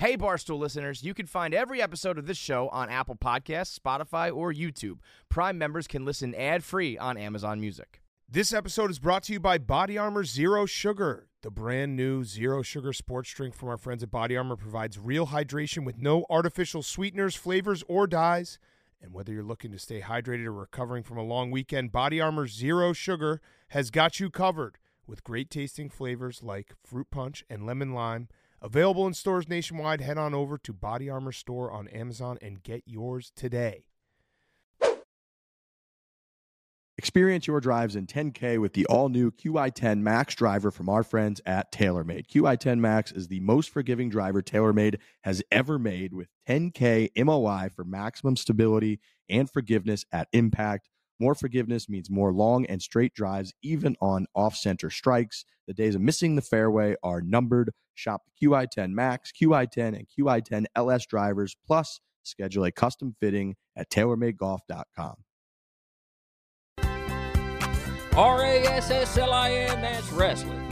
Hey, Barstool listeners, you can find every episode of this show on Apple Podcasts, Spotify, or YouTube. Prime members can listen ad-free on Amazon Music. This episode is brought to you by Body Armor Zero Sugar. The brand new Zero Sugar sports drink from our friends at Body Armor provides real hydration with no artificial sweeteners, flavors, or dyes. And whether you're looking to stay hydrated or recovering from a long weekend, Body Armor Zero Sugar has got you covered with great tasting flavors like fruit punch and lemon lime. Available in stores nationwide. Head on over to Body Armor store on Amazon and get yours today. Experience your drives in 10K with the all-new QI10 Max driver from our friends at TaylorMade. QI10 Max is the most forgiving driver TaylorMade has ever made, with 10K MOI for maximum stability and forgiveness at impact. More forgiveness means more long and straight drives, even on off-center strikes. The days of missing the fairway are numbered. Shop the QI10 Max, QI10, and QI10 LS drivers, plus schedule a custom fitting at TaylorMadeGolf.com. RASSLIN, that's wrestling.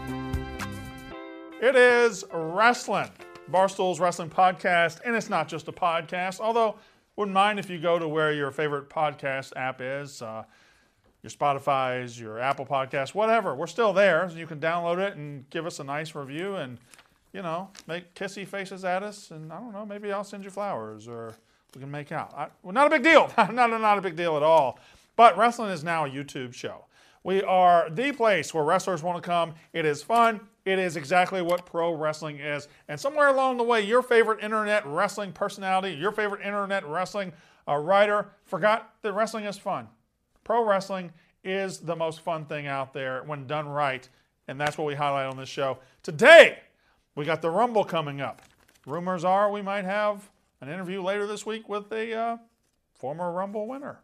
It is wrestling, Barstool's Wrestling Podcast, and it's not just a podcast, although wouldn't mind if you go to where your favorite podcast app is, your Spotify's, your Apple Podcasts, whatever. We're still there, so you can download it and give us a nice review and, you know, make kissy faces at us, and I don't know, maybe I'll send you flowers or we can make out. Well, not a big deal. not a big deal at all. But wrestling is now a YouTube show. We are the place where wrestlers want to come. It is fun. It is exactly what pro wrestling is. And somewhere along the way, your favorite internet wrestling personality, your favorite internet wrestling writer forgot that wrestling is fun. Pro wrestling is the most fun thing out there when done right. And that's what we highlight on this show. Today, we got the Rumble coming up. Rumors are we might have an interview later this week with a former Rumble winner.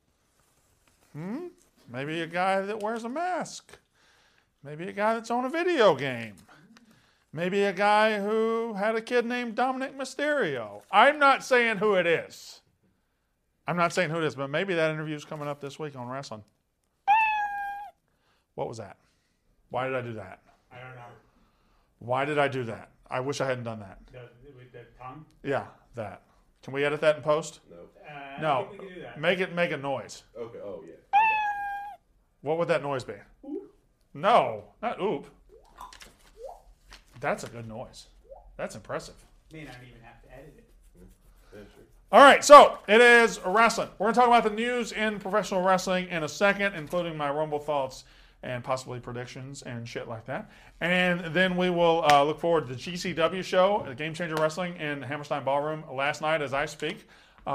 Maybe a guy that wears a mask. Maybe a guy that's on a video game. Maybe a guy who had a kid named Dominic Mysterio. I'm not saying who it is. But maybe that interview's coming up this week on wrestling. What was that? Why did I do that? I don't know. Why did I do that? I wish I hadn't done that. With the tongue? Yeah, that. Can we edit that in post? I No. don't think we can do that. Make a noise. Okay, oh yeah. What would that noise be? Oop. No, not oop. That's a good noise. That's impressive. May not even have to edit it. All right, so it is wrestling. We're going to talk about the news in professional wrestling in a second, including my Rumble thoughts and possibly predictions and shit like that. And then we will look forward to the GCW show, the Game Changer Wrestling in Hammerstein Ballroom last night as I speak.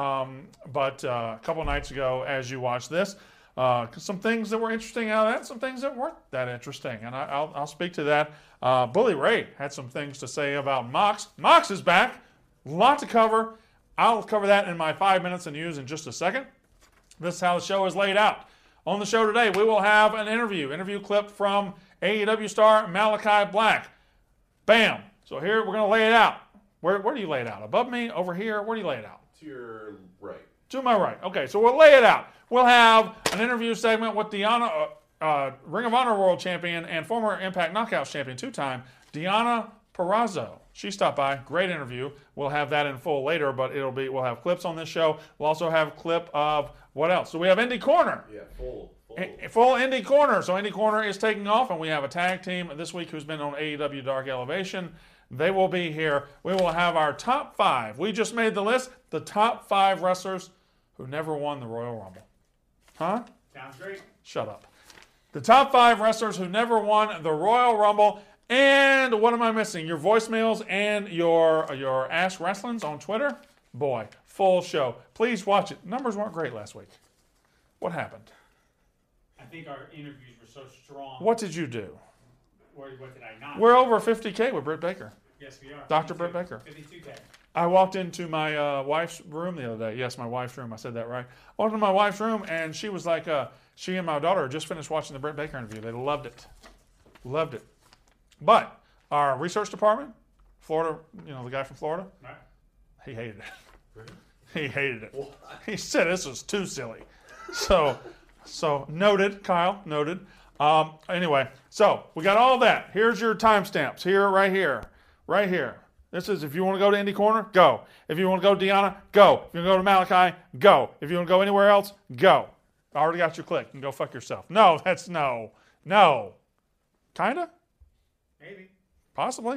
But a couple nights ago as you watch this. Some things that were interesting out of that, some things that weren't that interesting. And I'll speak to that. Bully Ray had some things to say about Mox. Mox is back. A lot to cover. I'll cover that in my 5 minutes and news in just a second. This is how the show is laid out. On the show today, we will have an interview clip from AEW star Malachi Black. Bam. So here we're going to lay it out. Where do you lay it out? Above me? Over here? Where do you lay it out? To your right. To my right. Okay, so we'll lay it out. We'll have an interview segment with Deanna, Ring of Honor World Champion and former Impact Knockouts Champion, two-time, Deanna Purrazzo. She stopped by. Great interview. We'll have that in full later, but we'll have clips on this show. We'll also have a clip of what else? So we have Indie Corner. Yeah, full. Full Indie Corner. So Indie Corner is taking off, and we have a tag team this week who's been on AEW Dark Elevation. They will be here. We will have our top 5. We just made the list. The top 5 wrestlers who never won the Royal Rumble. Huh? Sounds great. Shut up. The top 5 wrestlers who never won the Royal Rumble. And what am I missing? Your voicemails and your Ask Wrestlings on Twitter? Boy, full show. Please watch it. Numbers weren't great last week. What happened? I think our interviews were so strong. What did you do? What did I not? We're over 50K with Britt Baker. Yes, we are. Dr. Britt Baker. 52K. I walked into my wife's room the other day. Yes, my wife's room. I said that right. I walked into my wife's room, and she was like, she and my daughter had just finished watching the Britt Baker interview. They loved it. Loved it. But our research department, Florida, the guy from Florida, Right. he hated it. He hated it. He said this was too silly. So noted, Kyle, noted. Anyway, so we got all that. Here's your timestamps. Right here. This is, if you want to go to Indy Corner, go. If you want to go to Deanna, go. If you want to go to Malachi, go. If you want to go anywhere else, go. I already got your click. You can go fuck yourself. No, that's no. No. Kinda? Maybe. Possibly.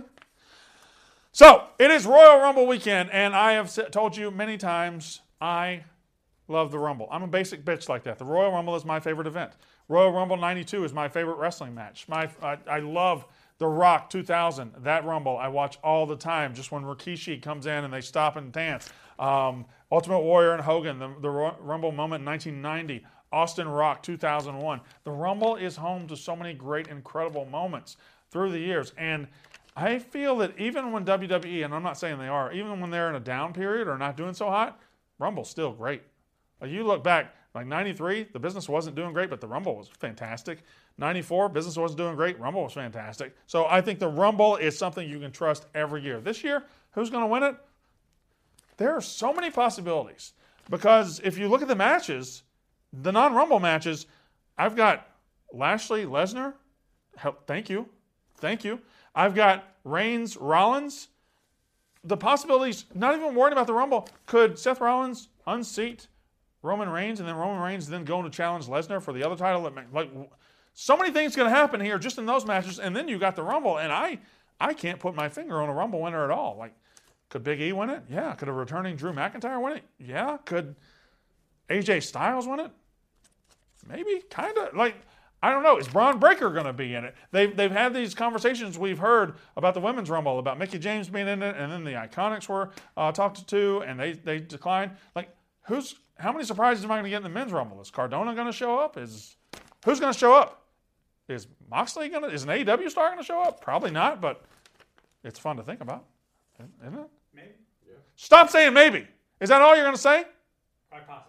So, it is Royal Rumble weekend, and I have told you many times I love the Rumble. I'm a basic bitch like that. The Royal Rumble is my favorite event. Royal Rumble 92 is my favorite wrestling match. I love The Rock 2000. That Rumble I watch all the time, just when Rikishi comes in and they stop and dance. Ultimate Warrior and Hogan, the Rumble moment in 1990. Austin Rock 2001. The Rumble is home to so many great, incredible moments through the years. And I feel that even when WWE, and I'm not saying they are, even when they're in a down period or not doing so hot, Rumble's still great. You look back, like 93, the business wasn't doing great, but the Rumble was fantastic. 94, business wasn't doing great, Rumble was fantastic. So I think the Rumble is something you can trust every year. This year, who's going to win it? There are so many possibilities. Because if you look at the matches, the non-Rumble matches, I've got Lashley, Lesnar. Thank you. I've got Reigns, Rollins. The possibilities, not even worrying about the Rumble, could Seth Rollins unseat Roman Reigns and then Roman Reigns then going to challenge Lesnar for the other title? Like, so many things going to happen here just in those matches, and then you got the Rumble, and I can't put my finger on a Rumble winner at all. Like, could Big E win it? Yeah. Could a returning Drew McIntyre win it? Yeah. Could AJ Styles win it? Maybe, kind of. Like, I don't know. Is Braun Breaker going to be in it? They've had these conversations we've heard about the Women's Rumble, about Mickie James being in it, and then the Iconics were talked to, and they declined. Like, how many surprises am I going to get in the Men's Rumble? Is Cardona going to show up? Who's going to show up? Is Moxley going to? Is an AEW star going to show up? Probably not, but it's fun to think about, isn't it? Maybe. Yeah. Stop saying maybe. Is that all you're going to say? Quite possibly.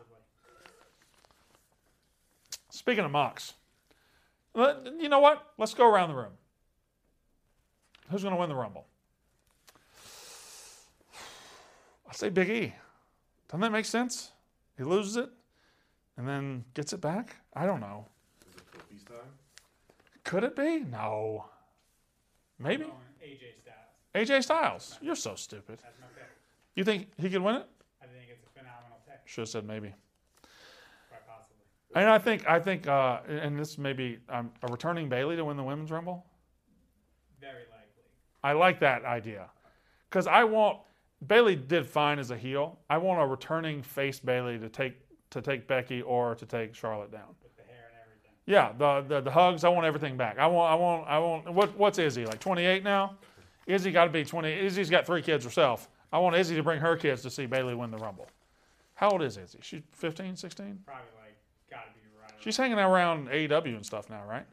Speaking of Mox, you know what? Let's go around the room. Who's going to win the Rumble? I say Big E. Doesn't that make sense? He loses it and then gets it back? I don't know. Is it for peace time? Could it be? No. Maybe. Going AJ Styles. AJ Styles. You're so stupid. That's my pick. You think he could win it? I think it's a phenomenal pick. Should have said maybe. Quite possibly. And I think, and this may be a returning Bayley to win the Women's Rumble. Very likely. I like that idea. Because Bayley did fine as a heel. I want a returning face Bayley to take Becky or to take Charlotte down. With the hair and everything. Yeah, the hugs. I want everything back. I want. What's Izzy, like 28 now? Izzy got to be 20. Izzy's got 3 kids herself. I want Izzy to bring her kids to see Bayley win the Rumble. How old is Izzy? She's 15, 16? Probably gotta be right. She's hanging out around AEW and stuff now, right?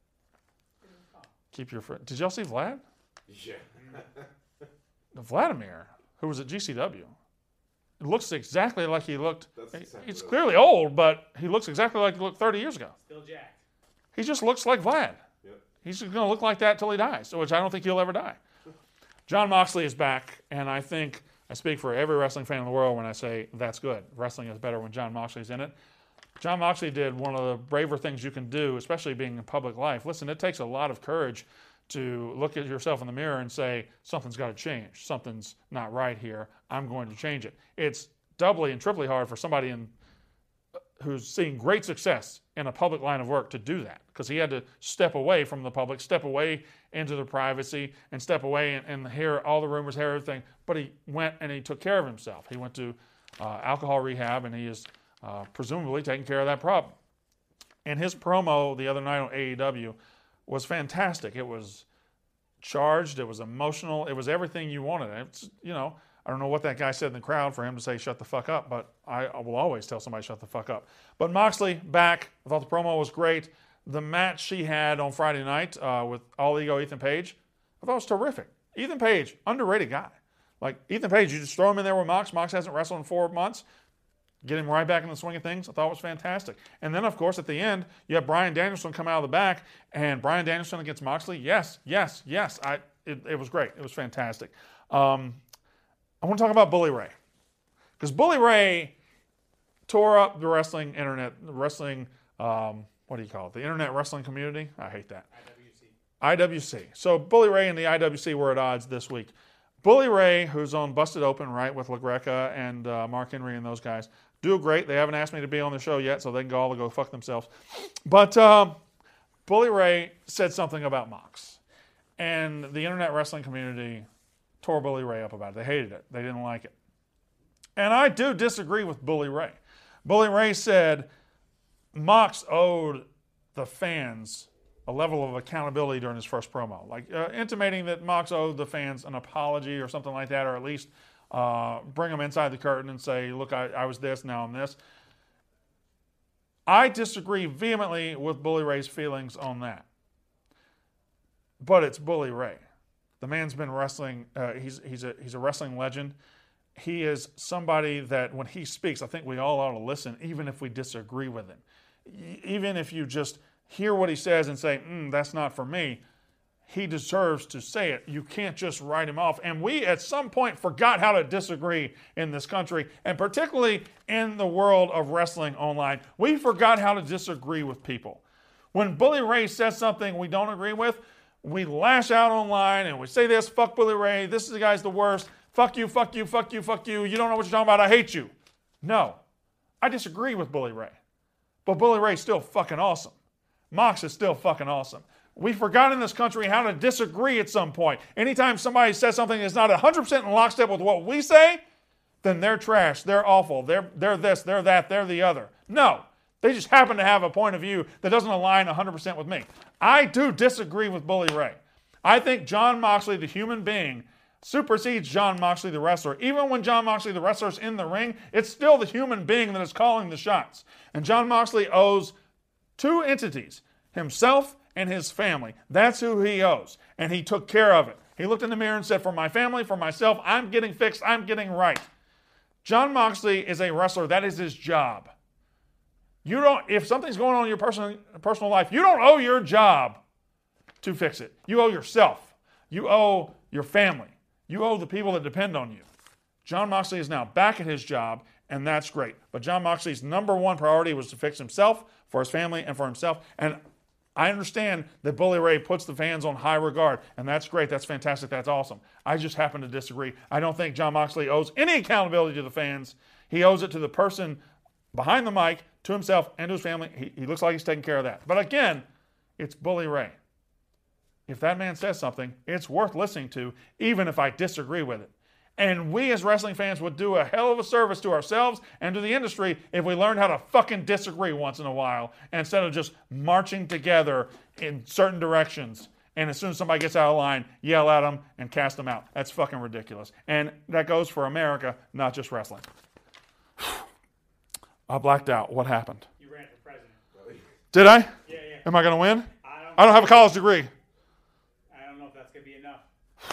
Keep your friend. Did y'all see Vlad? Yeah. Vladimir, who was at GCW. It looks exactly like he looked. That's exactly He's right. clearly old, but he looks exactly like he looked 30 years ago. Still jacked. He just looks like Vlad. Yep. He's just going to look like that till he dies, which I don't think he'll ever die. John Moxley is back, and I think I speak for every wrestling fan in the world when I say that's good. Wrestling is better when John Moxley's in it. John Moxley did one of the braver things you can do, especially being in public life. Listen, it takes a lot of courage to look at yourself in the mirror and say, something's got to change. Something's not right here. I'm going to change it. It's doubly and triply hard for somebody who's seeing great success in a public line of work to do that, because he had to step away from the public, step away into the privacy, and step away and hear all the rumors, hear everything. But he went and he took care of himself. He went to alcohol rehab, and he is presumably taking care of that problem. And his promo the other night on AEW was fantastic. It was charged. It was emotional. It was everything you wanted. It's, I don't know what that guy said in the crowd for him to say shut the fuck up, but I will always tell somebody shut the fuck up. But Moxley back. I thought the promo was great. The match she had on Friday night with All Ego Ethan Page, I thought it was terrific. Ethan Page, underrated guy. Like, Ethan Page, you just throw him in there with Mox. Mox hasn't wrestled in 4 months. Get him right back in the swing of things. I thought it was fantastic. And then, of course, at the end, you have Bryan Danielson come out of the back, and Bryan Danielson against Moxley. Yes. It was great. It was fantastic. I want to talk about Bully Ray, because Bully Ray tore up the wrestling internet, what do you call it? The internet wrestling community? I hate that. IWC. So Bully Ray and the IWC were at odds this week. Bully Ray, who's on Busted Open, right, with LaGreca and Mark Henry and those guys, do great. They haven't asked me to be on the show yet, so they can all go fuck themselves. But Bully Ray said something about Mox. And the internet wrestling community tore Bully Ray up about it. They hated it. They didn't like it. And I do disagree with Bully Ray. Bully Ray said Mox owed the fans a level of accountability during his first promo, like intimating that Mox owed the fans an apology or something like that, or at least bring them inside the curtain and say, look, I was this, now I'm this. I disagree vehemently with Bully Ray's feelings on that. But it's Bully Ray. The man's been wrestling. He's a wrestling legend. He is somebody that when he speaks, I think we all ought to listen, even if we disagree with him. Even if you just hear what he says and say, that's not for me, he deserves to say it. You can't just write him off. And we, at some point, forgot how to disagree in this country, and particularly in the world of wrestling online. We forgot how to disagree with people. When Bully Ray says something we don't agree with, we lash out online and we say this, fuck Bully Ray, this is the guy's the worst, fuck you, fuck you, fuck you, fuck you, you don't know what you're talking about, I hate you. No, I disagree with Bully Ray. But Bully Ray's still fucking awesome. Mox is still fucking awesome. We forgot in this country how to disagree at some point. Anytime somebody says something that's not 100% in lockstep with what we say, then they're trash, they're awful, they're this, they're that, they're the other. No, they just happen to have a point of view that doesn't align 100% with me. I do disagree with Bully Ray. I think Jon Moxley, the human being, supersedes Jon Moxley, the wrestler. Even when Jon Moxley, the wrestler, is in the ring, it's still the human being that is calling the shots. And Jon Moxley owes two entities, himself and his family. That's who he owes. And he took care of it. He looked in the mirror and said, for my family, for myself, I'm getting fixed, I'm getting right. Jon Moxley is a wrestler. That is his job. You don't, if something's going on in your personal life, you don't owe your job to fix it. You owe yourself. You owe your family. You owe the people that depend on you. Jon Moxley is now back at his job, and that's great. But Jon Moxley's number one priority was to fix himself, for his family, and for himself. And I understand that Bully Ray puts the fans on high regard, and that's great. That's fantastic. That's awesome. I just happen to disagree. I don't think Jon Moxley owes any accountability to the fans. He owes it to the person behind the mic, to himself, and to his family. He looks like he's taking care of that. But again, it's Bully Ray. If that man says something, it's worth listening to, even if I disagree with it. And we as wrestling fans would do a hell of a service to ourselves and to the industry if we learned how to fucking disagree once in a while, instead of just marching together in certain directions. And as soon as somebody gets out of line, yell at them and cast them out. That's fucking ridiculous. And that goes for America, not just wrestling. I blacked out. What happened? You ran for president. Did I? Yeah. Am I going to win? I don't have a college degree. I don't know if that's going to be enough.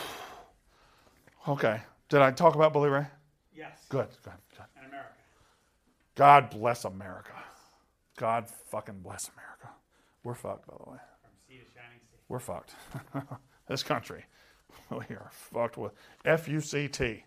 Okay. Did I talk about Bully Ray? Yes. Good. And America. God bless America. God fucking bless America. We're fucked, by the way. From sea to shining sea. We're fucked. This country. We are fucked with F-U-C-T.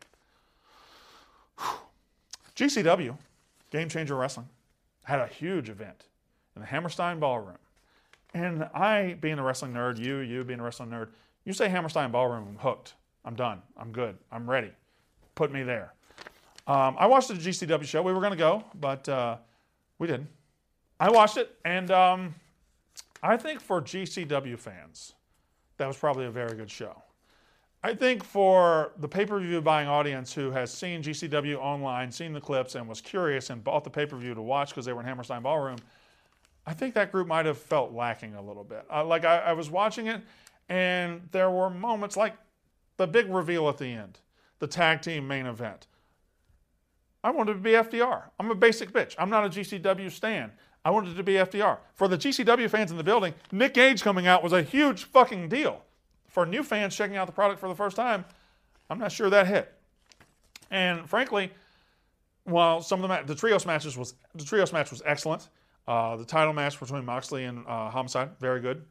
GCW, Game Changer Wrestling, had a huge event in the Hammerstein Ballroom. And I, being a wrestling nerd, you being a wrestling nerd, you say Hammerstein Ballroom, I'm hooked. I'm done. I'm good. I'm ready. Put me there. I watched the GCW show. We were going to go, but we didn't. I watched it, and I think for GCW fans, that was probably a very good show. I think for the pay-per-view buying audience who has seen GCW online, seen the clips, and was curious and bought the pay-per-view to watch because they were in Hammerstein Ballroom, I think that group might have felt lacking a little bit. I was watching it, and there were moments like the big reveal at the end, the tag team main event. I wanted it to be FDR. I'm a basic bitch. I'm not a GCW stan. I wanted it to be FDR. For the GCW fans in the building, Nick Gage coming out was a huge fucking deal. For new fans checking out the product for the first time, I'm not sure that hit. And frankly, while some of the trios match was excellent. The title match between Moxley and Homicide, very good.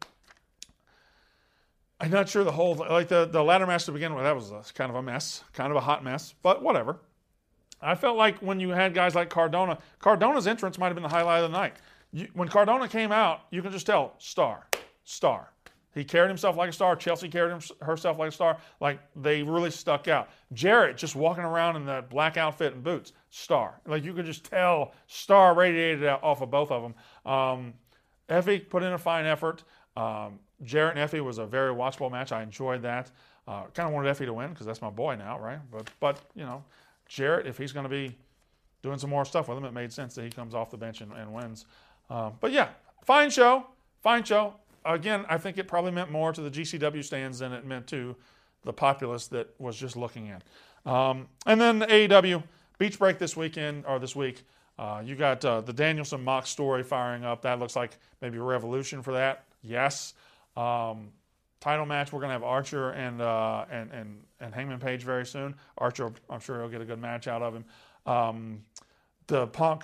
I'm not sure the whole, the ladder match to begin with, that was kind of a mess, kind of a hot mess, but whatever. I felt like when you had guys like Cardona's entrance might have been the highlight of the night. When Cardona came out, you can just tell, star. He carried himself like a star. Chelsea carried herself like a star. Like, they really stuck out. Jarrett just walking around in that black outfit and boots, star. Like, you could just tell star radiated out off of both of them. Effie put in a fine effort. Jarrett and Effie was a very watchable match. I enjoyed that. Kind of wanted Effie to win because that's my boy now, right? But you know, Jarrett, if he's going to be doing some more stuff with him, it made sense that he comes off the bench and wins. But yeah, fine show. Again, I think it probably meant more to the GCW stands than it meant to the populace that was just looking in. And then AEW Beach Break this week. You got the Danielson Mox story firing up. That looks like maybe a revolution for that. Yes. Title match. We're gonna have Archer and Hangman Page very soon. Archer, I'm sure he'll get a good match out of him. The Punk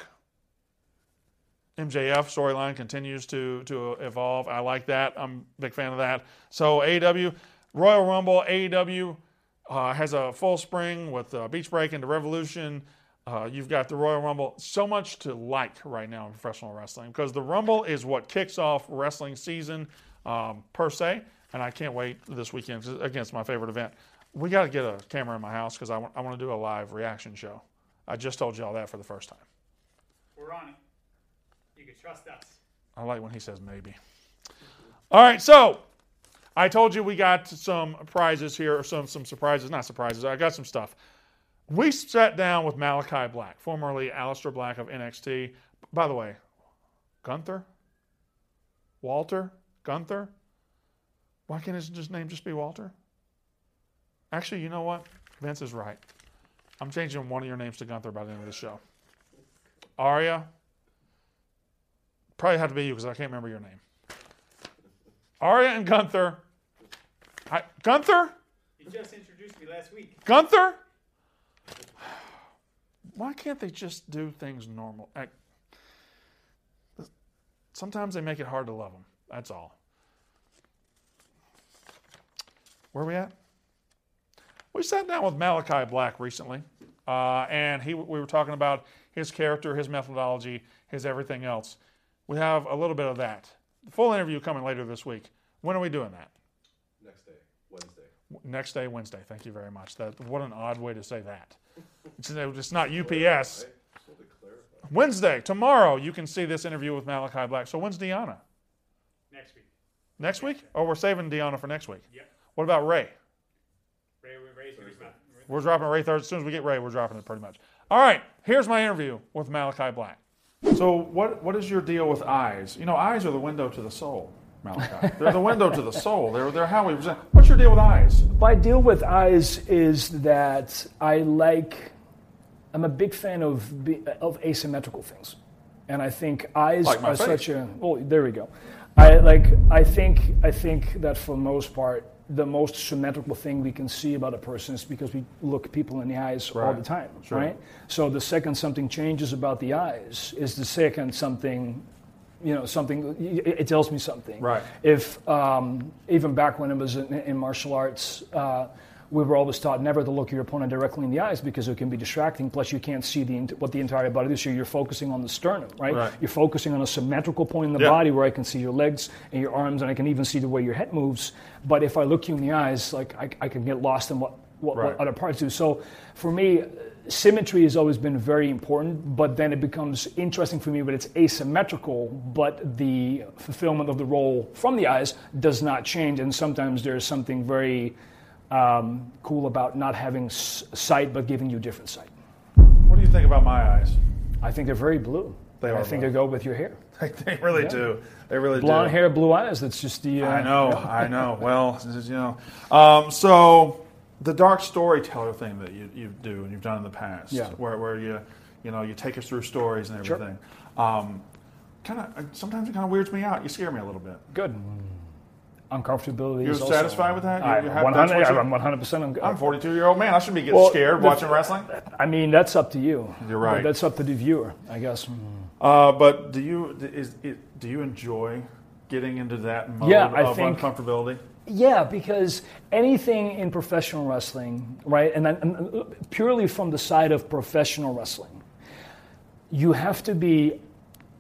MJF storyline continues to evolve. I like that. I'm a big fan of that. So AEW Royal Rumble. AEW has a full spring with Beach Break into Revolution. You've got the Royal Rumble. So much to like right now in professional wrestling because the Rumble is what kicks off wrestling season per se. And I can't wait this weekend. Again, it's my favorite event. We got to get a camera in my house because I want to do a live reaction show. I just told y'all that for the first time. We're on it. You can trust us. I like when he says maybe. All right, so I told you we got some prizes here, or some surprises. Not surprises. I got some stuff. We sat down with Malachi Black, formerly Aleister Black of NXT. By the way, Gunther? Walter? Gunther? Why can't his name just be Walter? Actually, you know what? Vince is right. I'm changing one of your names to Gunther by the end of the show. Arya? Probably had to be you because I can't remember your name. Arya and Gunther. Gunther? You just introduced me last week. Gunther? Why can't they just do things normal? Sometimes they make it hard to love them. That's all. Where are we at? We sat down with Malachi Black recently, and we were talking about his character, his methodology, his everything else. We have a little bit of that. The full interview coming later this week. When are we doing that? Next day, Wednesday. Next day, Wednesday. Thank you very much. What an odd way to say that. It's not UPS. Wednesday, tomorrow, you can see this interview with Malachi Black. So when's Deanna? Next week. Next week? Oh, we're saving Deanna for next week. Yep. What about Ray? Ray's Thursday. We're dropping Ray Thursday. As soon as we get Ray, we're dropping it pretty much. All right, here's my interview with Malachi Black. So what is your deal with eyes? You know, eyes are the window to the soul, Malachi. They're the window to the soul. They're how we present. What's your deal with eyes? My deal with eyes is that I'm a big fan of asymmetrical things. And I think eyes like my are face. such a... Oh, there we go. I think that for the most part, the most symmetrical thing we can see about a person is because we look people in the eyes all the time, Sure. right? So the second something changes about the eyes is the second something, it tells me something. Right. If even back when I was in martial arts, we were always taught never to look your opponent directly in the eyes because it can be distracting. Plus, you can't see what the entire body is. So you're focusing on the sternum, right? You're focusing on a symmetrical point in the body where I can see your legs and your arms, and I can even see the way your head moves. But if I look you in the eyes, like I can get lost in what other parts do. So for me, symmetry has always been very important, but then it becomes interesting for me when it's asymmetrical, but the fulfillment of the role from the eyes does not change. And sometimes there's something very cool about not having sight, but giving you different sight. What do you think about my eyes? I think they're very blue. I think they go with your hair. They really do. They really do. Blonde hair, blue eyes. That's just the... I know. Well, so the dark storyteller thing that you do and you've done in the past, where you take us through stories and everything, sometimes it kind of weirds me out. You scare me a little bit. Good. Uncomfortability. You're is satisfied with that? I'm 100%. I'm a 42-year-old man. I shouldn't be getting scared watching wrestling. I mean, that's up to you. You're right. That's up to the viewer, I guess. But do you enjoy getting into that mode of uncomfortability? Yeah, because anything in professional wrestling, right, and purely from the side of professional wrestling, you have to be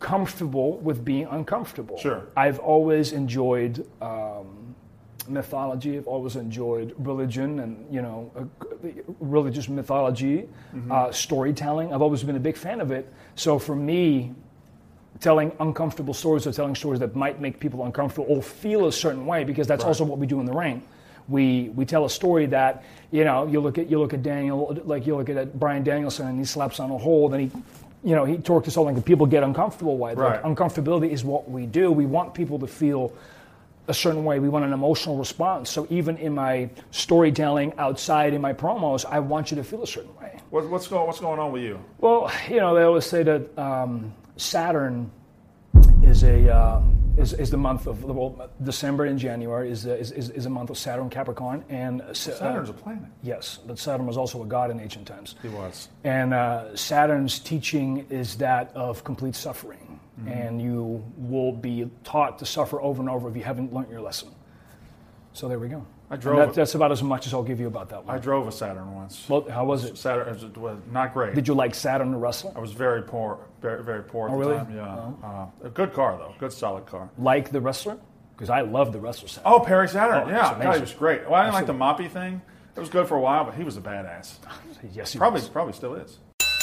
comfortable with being uncomfortable. Sure. I've always enjoyed mythology. I've always enjoyed religion and, religious mythology, storytelling. I've always been a big fan of it. So for me, telling uncomfortable stories or telling stories that might make people uncomfortable or feel a certain way, because that's also what we do in the ring. We tell a story that, you look at Daniel, like you look at Bryan Danielson and he slaps on a hold and he torques his hold and people get uncomfortable with it. Right. Like, uncomfortability is what we do. We want people to feel a certain way. We want an emotional response. So even in my storytelling outside in my promos, I want you to feel a certain way. What's going on with you? Well, they always say that Saturn is the month of December and January is a month of Saturn, Capricorn, and Saturn's a planet. Yes, but Saturn was also a god in ancient times. He was. And Saturn's teaching is that of complete suffering. And you will be taught to suffer over and over if you haven't learned your lesson. So there we go. That's about as much as I'll give you about that one. I drove a Saturn once. Well, how was it? Saturn was not great. Did you like Saturn the wrestler? I was very poor, very, very poor at the really? time. Yeah. A good car, though. Good, solid car. Like the wrestler? Because I love the wrestler Saturn. Oh, Perry Saturn. Oh, yeah. it's God, he was great. Well, I didn't like the moppy thing. It was good for a while, but he was a badass. Yes, he Probably was. still is.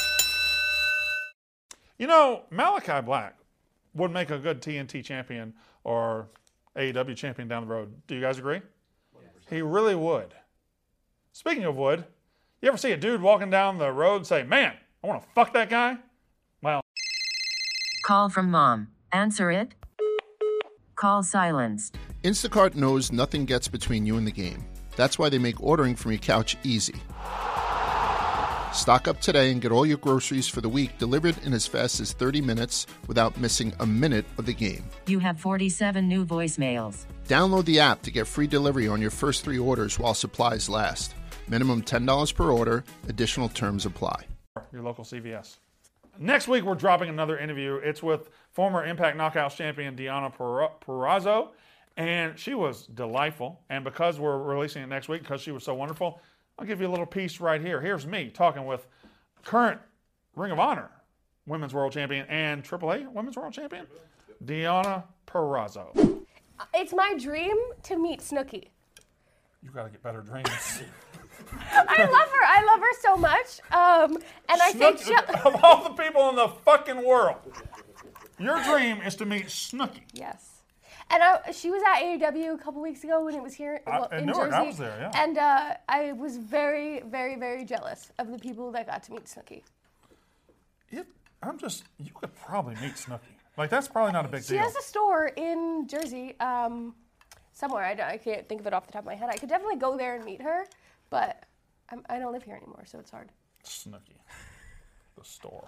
Malachi Black would make a good TNT champion or AEW champion down the road. Do you guys agree? 100%. He really would. Speaking of would, you ever see a dude walking down the road and say, man, I want to fuck that guy? Well. Call from mom. Answer it. Call silenced. Instacart knows nothing gets between you and the game. That's why they make ordering from your couch easy. Stock up today and get all your groceries for the week delivered in as fast as 30 minutes without missing a minute of the game. You have 47 new voicemails. Download the app to get free delivery on your first 3 orders while supplies last. Minimum $10 per order. Additional terms apply. Your local CVS. Next week, we're dropping another interview. It's with former Impact Knockouts champion Deonna Purrazzo, and she was delightful. And because we're releasing it next week, because she was so wonderful, I'll give you a little piece right here. Here's me talking with current Ring of Honor Women's World Champion and AAA Women's World Champion, Deonna Purrazzo. It's my dream to meet Snooki. You got to get better dreams. I love her so much. And I think of all the people in the fucking world, your dream is to meet Snooki. Yes. And she was at AEW a couple weeks ago when it was here in Newark. Jersey. I was there, yeah. And I was very, very, very jealous of the people that got to meet Snooki. You could probably meet Snooki. Like, that's probably not a big deal. She has a store in Jersey somewhere. I can't think of it off the top of my head. I could definitely go there and meet her, but I don't live here anymore, so it's hard. Snooki. The store.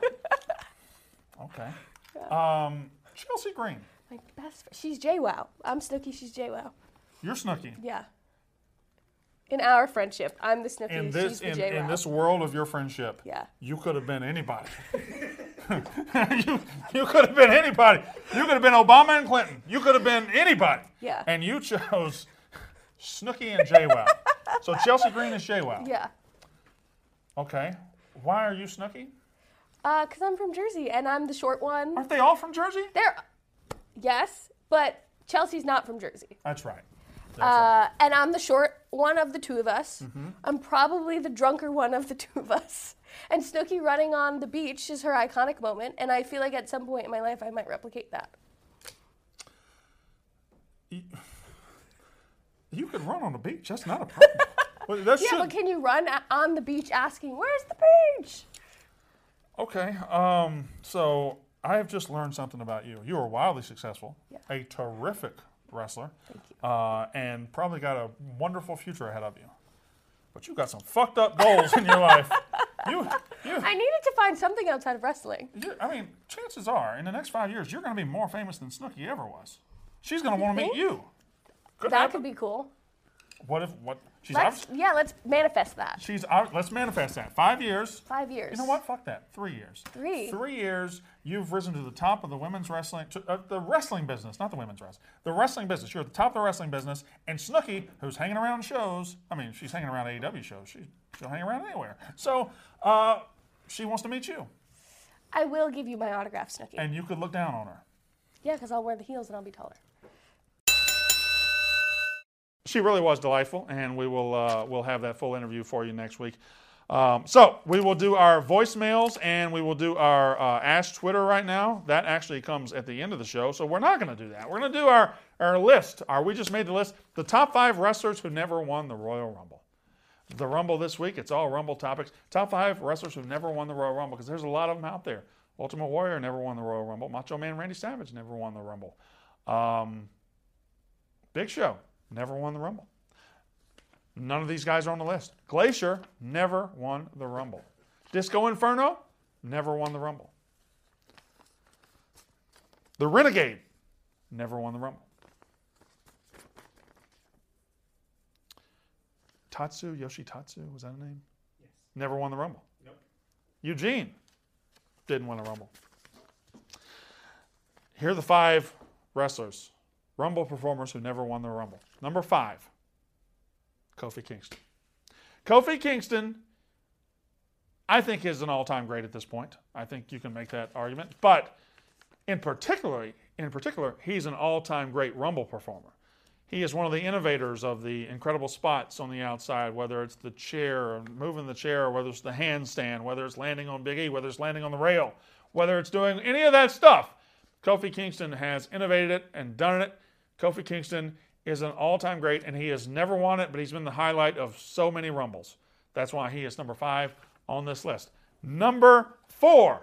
Okay. Yeah. Chelsea Green. My best friend. She's JWoww. I'm Snooki, she's JWoww. You're Snooki. Yeah. In our friendship, I'm the Snooki, she's the JWoww. In this world of your friendship, yeah. You could have been anybody. you could have been anybody. You could have been Obama and Clinton. You could have been anybody. Yeah. And you chose Snooki and JWoww. So Chelsea Green is JWoww. Yeah. Okay. Why are you Snooki? Because I'm from Jersey, and I'm the short one. Aren't they all from Jersey? Yes, but Chelsea's not from Jersey. That's right. And I'm the short one of the two of us. Mm-hmm. I'm probably the drunker one of the two of us. And Snooki running on the beach is her iconic moment, and I feel like at some point in my life I might replicate that. You could run on the beach. That's not a problem. But can you run on the beach asking, where's the beach? Okay, so I have just learned something about you. You are wildly successful, a terrific wrestler, Thank you. And probably got a wonderful future ahead of you. But you got some fucked up goals in your life. I needed to find something outside of wrestling. Chances are, in the next 5 years, you're going to be more famous than Snooki ever was. She's going to want to meet you. That could be cool. Let's manifest that. Let's manifest that. 5 years. 5 years. You know what? Fuck that. 3 years. 3 years. You've risen to the top of the women's wrestling, the wrestling business, not the women's wrestling. The wrestling business. You're at the top of the wrestling business. And Snooki, who's hanging around shows. I mean, she's hanging around AEW shows. She'll hang around anywhere. So she wants to meet you. I will give you my autograph, Snooki. And you could look down on her. Yeah, because I'll wear the heels and I'll be taller. She really was delightful, and we will we'll have that full interview for you next week. So we will do our voicemails, and we will do our Ask Twitter right now. That actually comes at the end of the show, so we're not going to do that. We're going to do our list. We just made the list. The top 5 wrestlers who never won the Royal Rumble. The Rumble this week, it's all Rumble topics. Top 5 wrestlers who've never won the Royal Rumble, because there's a lot of them out there. Ultimate Warrior never won the Royal Rumble. Macho Man Randy Savage never won the Rumble. Big Show never won the Rumble. None of these guys are on the list. Glacier never won the Rumble. Disco Inferno never won the Rumble. The Renegade never won the Rumble. Yoshitatsu, was that a name? Yes. Never won the Rumble. Nope. Eugene didn't win a Rumble. Here are the 5 wrestlers, Rumble performers who never won the Rumble. Number 5, Kofi Kingston. Kofi Kingston, I think, is an all-time great at this point. I think you can make that argument. But in particular, he's an all-time great Rumble performer. He is one of the innovators of the incredible spots on the outside, whether it's the chair, or moving the chair, or whether it's the handstand, whether it's landing on Big E, whether it's landing on the rail, whether it's doing any of that stuff. Kofi Kingston has innovated it and done it. Kofi Kingston is an all-time great, and he has never won it, but he's been the highlight of so many Rumbles. That's why he is number 5 on this list. Number 4,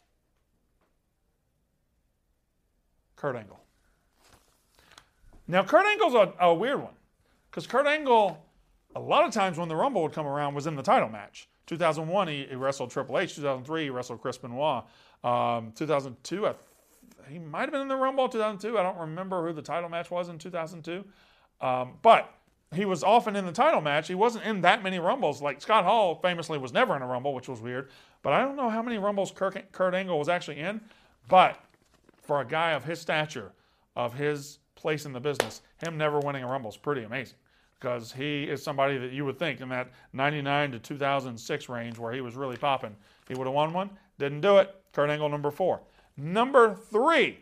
Kurt Angle. Now, Kurt Angle's a weird one, because Kurt Angle, a lot of times when the Rumble would come around, was in the title match. 2001, he wrestled Triple H. 2003, he wrestled Chris Benoit. 2002, he might have been in the Rumble 2002. I don't remember who the title match was in 2002. But he was often in the title match. He wasn't in that many Rumbles. Like Scott Hall famously was never in a Rumble, which was weird. But I don't know how many Rumbles Kurt Angle was actually in. But for a guy of his stature, of his place in the business, him never winning a Rumble is pretty amazing, because he is somebody that you would think in that 99 to 2006 range where he was really popping, he would have won one. Didn't do it. Kurt Angle, number 4. Number 3,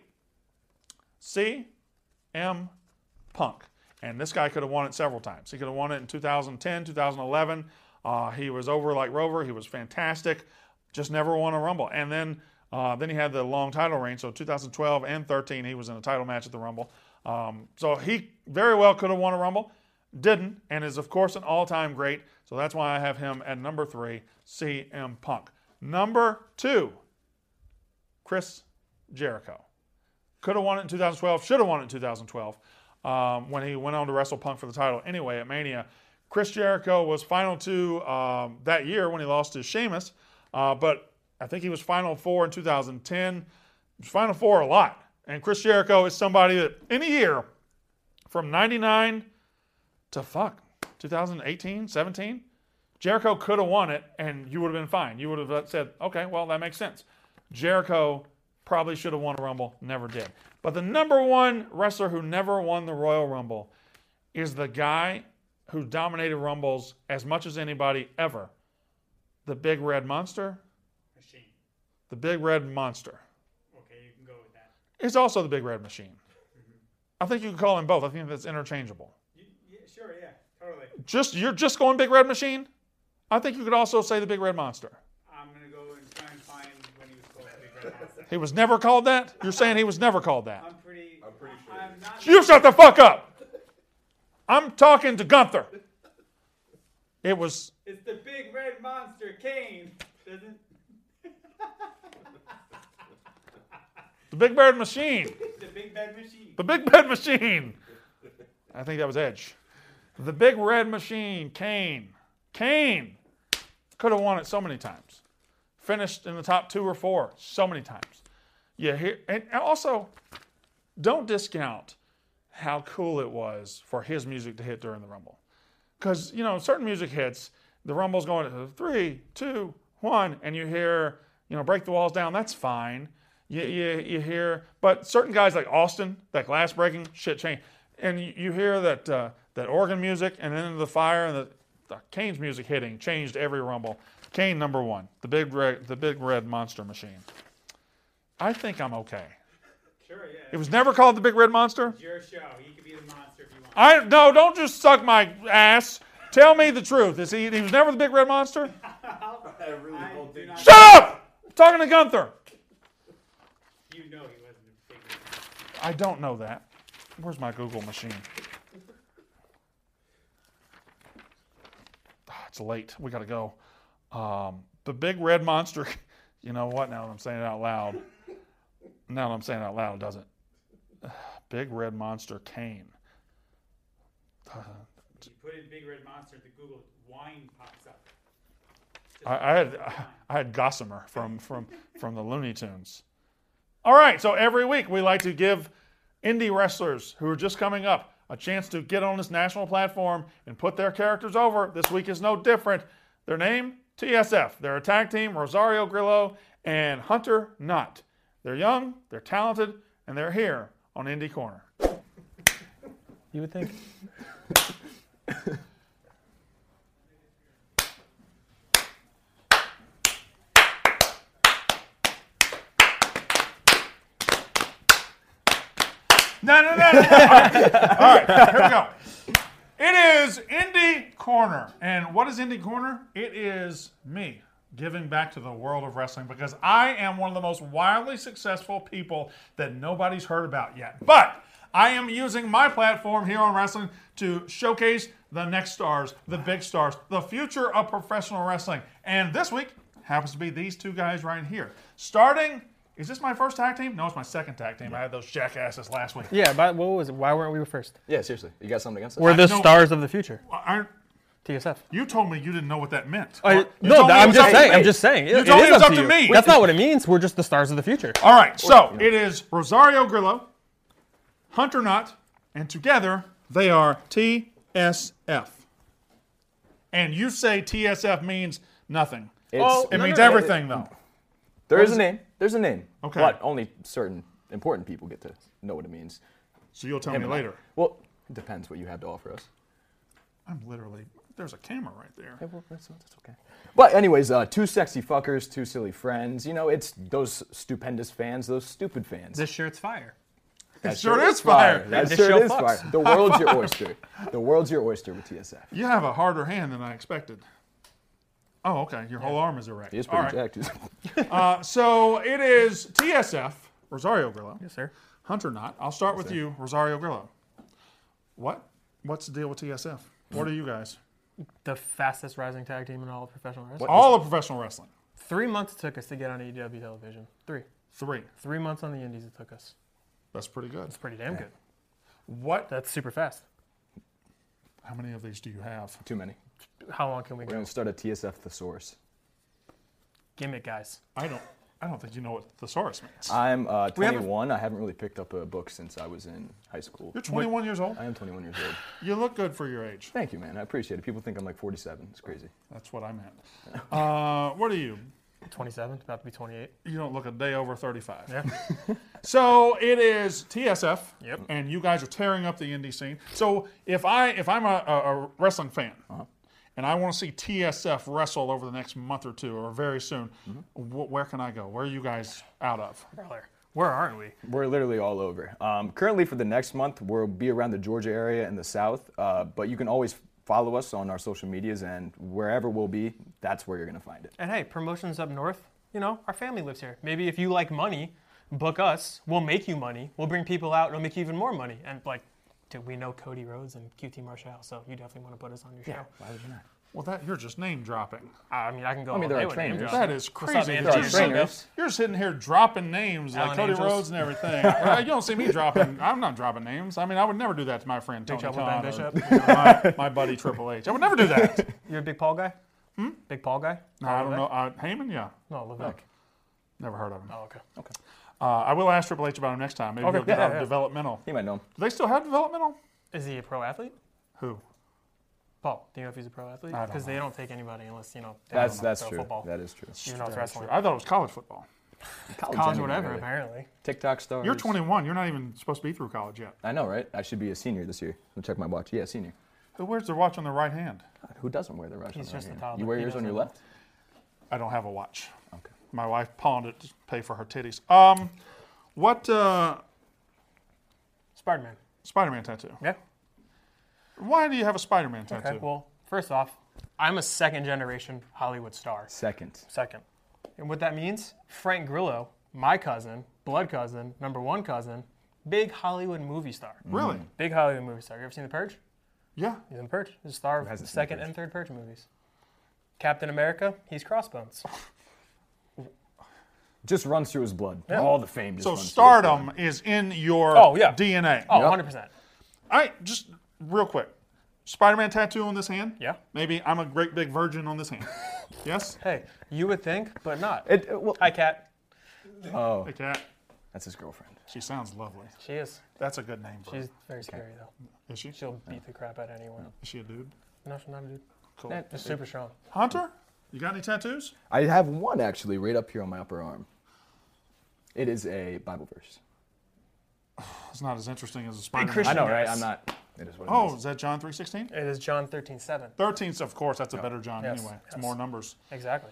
CM Punk. And this guy could have won it several times. He could have won it in 2010, 2011. He was over like Rover. He was fantastic. Just never won a Rumble. And then he had the long title reign. So 2012 and 13, he was in a title match at the Rumble. So he very well could have won a Rumble. Didn't, and is, of course, an all-time great. So that's why I have him at number 3, CM Punk. Number 2, Chris Jericho. Could have won it in 2012. Should have won it in 2012 when he went on to wrestle Punk for the title anyway at Mania. Chris Jericho was Final 2 that year when he lost to Sheamus. But I think he was Final 4 in 2010. He was Final 4 a lot. And Chris Jericho is somebody that any year from 99 to 2018, 17, Jericho could have won it and you would have been fine. You would have said, okay, well, that makes sense. Jericho probably should have won a Rumble, never did. But the number 1 wrestler who never won the Royal Rumble is the guy who dominated Rumbles as much as anybody ever. The Big Red Monster. Machine. The Big Red Monster. Okay, you can go with that. Is also the Big Red Machine. Mm-hmm. I think you can call him both. I think that's interchangeable. Sure, yeah, totally. You're just going Big Red Machine? I think you could also say the Big Red Monster. I'm going to go and try and find when he was called Big Red Monster. He was never called that? You're saying he was never called that? I'm pretty sure. I'm not. You shut the fuck up! I'm talking to Gunther. It's the Big Red Monster, Kane. Doesn't... The Big Red Machine. The Big Bad Machine. The Big Bad Machine. I think that was Edge. The Big Red Machine, Kane. Kane could have won it so many times. Finished in the top 2 or 4 so many times. And also, don't discount how cool it was for his music to hit during the Rumble. Because, certain music hits, the Rumble's going to 3, 2, 1, and you hear, Break the Walls Down, that's fine. You hear, but certain guys like Austin, that glass breaking, shit changed. And you hear that organ music and then the fire and the Kane's music hitting changed every Rumble. Kane, number 1, the big red monster machine. I think I'm okay. Sure, yeah. It was never called the Big Red Monster? It's your show. You can be the monster if you want. No, don't just suck my ass. Tell me the truth. He was never the Big Red Monster? Shut up! I'm talking to Gunther. You know he wasn't a big red. I don't know that. Where's my Google machine? It's late. We got to go. The Big Red Monster. You know what? Now that I'm saying it out loud. Now that I'm saying it out loud, doesn't. Big Red Monster Kane. You put in Big Red Monster into Google, wine pops up. I had Gossamer from the Looney Tunes. All right, so every week we like to give indie wrestlers who are just coming up a chance to get on this national platform and put their characters over. This week is no different. Their name, TSF. They're a tag team, Rosario Grillo and Hunter Knott. They're young, they're talented, and they're here on Indie Corner. You would think. No. All right, here we go. It is Indie Corner. And what is Indie Corner? It is me giving back to the world of wrestling because I am one of the most wildly successful people that nobody's heard about yet. But I am using my platform here on wrestling to showcase the next stars, the big stars, the future of professional wrestling. And this week happens to be these two guys right here. Starting... Is this my first tag team? No, it's my second tag team. I had those jackasses last week. Yeah, but what was it? Why weren't we first? Yeah, seriously. You got something against us? We're the stars of the future. TSF. You told me you didn't know what that meant. I'm just saying. You told me it was up to me. That's not what it means. We're just the stars of the future. All right, so it is Rosario Grillo, Hunter Knott, and together they are TSF. And you say TSF means nothing. It means everything, though. There is a name. There's a name. Okay. But only certain important people get to know what it means. So you'll tell me later. Well, it depends what you have to offer us. I'm literally... There's a camera right there. Yeah, well, that's okay. But anyways, two sexy fuckers, two silly friends. You know, it's those stupendous fans, those stupid fans. This shirt's fire. That shirt is fire. That shirt is fire. The world's your oyster. The world's your oyster with TSF. You have a harder hand than I expected. Oh, okay. Your whole arm is erect. He is pretty jacked. So it is TSF, Rosario Grillo. Yes, sir. Hunter Knott. I'll start with you, Rosario Grillo. What's the deal with TSF? What are you guys? The fastest rising tag team in all of professional wrestling. All of professional wrestling. 3 months it took us to get on AEW television. 3 months on the indies it took us. That's pretty good. That's pretty damn good. That's super fast. How many of these do you have? Too many. How long can we We're go? going to start a TSF Thesaurus. Gimmick, guys. I don't think you know what Thesaurus means. I'm 21. I haven't really picked up a book since I was in high school. You're 21 years old? I am 21 years old. You look good for your age. Thank you, man. I appreciate it. People think I'm like 47. It's crazy. That's what I meant. What are you? 27, about to be 28. You don't look a day over 35. Yeah. So it is TSF, Yep. And you guys are tearing up the indie scene. So if I'm a wrestling fan, and I want to see TSF wrestle over the next month or two, or very soon, where can I go? Where are you guys out of? Where aren't we? We're literally all over. Currently, for the next month, we'll be around the Georgia area and the South, but you can always follow us on our social medias, and wherever we'll be, that's where you're going to find it. And hey, promotions up north, you know, our family lives here. Maybe if you like money, book us. We'll make you money. We'll bring people out, and we'll make you even more money. And dude, we know Cody Rhodes and QT Marshall, so you definitely want to put us on your show. Why would you not? Well, you're just name dropping. I mean, I can go. there are trainers. That is crazy. You're sitting here dropping names like Cody Rhodes and everything. You don't see me dropping. I'm not dropping names. I mean, I would never do that to my friend Tony Khan or my buddy Triple H. I would never do that. You're a big Paul guy? Big Paul guy? No, I don't know. Heyman, yeah. No, Levesque. Never heard of him. Oh, okay. I will ask Triple H about him next time. Maybe he'll get out of developmental. He might know. Do they still have developmental? Is he a pro athlete? Who? Paul, do you know if he's a pro athlete? Because they don't take anybody unless, they That's pro true. Football. That is true. Even though it's wrestling. I thought it was college football. College whatever, really. Apparently. TikTok stars. You're 21. You're not even supposed to be through college yet. I know, right? I should be a senior this year. I'll check my watch. Yeah, senior. Who wears their watch on their right hand? God, who doesn't wear their watch on He's their just right a hand? toddler. You wear yours on your left? I don't have a watch. Okay. My wife pawned it to pay for her titties. What? Spider-Man. Spider-Man tattoo. Yeah. Why do you have a Spider-Man tattoo? Okay, well, first off, I'm a second-generation Hollywood star. Second. And what that means, Frank Grillo, my cousin, blood cousin, number one cousin, big Hollywood movie star. Really? Big Hollywood movie star. You ever seen The Purge? Yeah. He's in The Purge. He's a star of the second and third Purge movies. Captain America, he's Crossbones. Just runs through his blood. Yeah. All the fame just So runs through his stardom blood. is in your DNA. Oh, 100%. All right, just real quick. Spider-Man tattoo on this hand? Yeah. Maybe I'm a great big virgin on this hand. Yes? Hey, you would think, but not. Well, Hi, Kat. oh, Hey, Kat. that's his girlfriend. She sounds lovely. She is. That's a good name for her. She's very scary, though. Is she? She'll beat the crap out of anyone. Is she a dude? No, she's not a dude. Cool. She's super strong. Hunter, you got any tattoos? I have one actually right up here on my upper arm. It is a Bible verse. It's not as interesting as a Big Spider-Man. Christian I know, right? guys. I'm not. It is what it Oh, is. is that John 3:16? It is John 13:7. 13th, of course. That's a better John Yes, anyway. It's yes. more numbers. Exactly.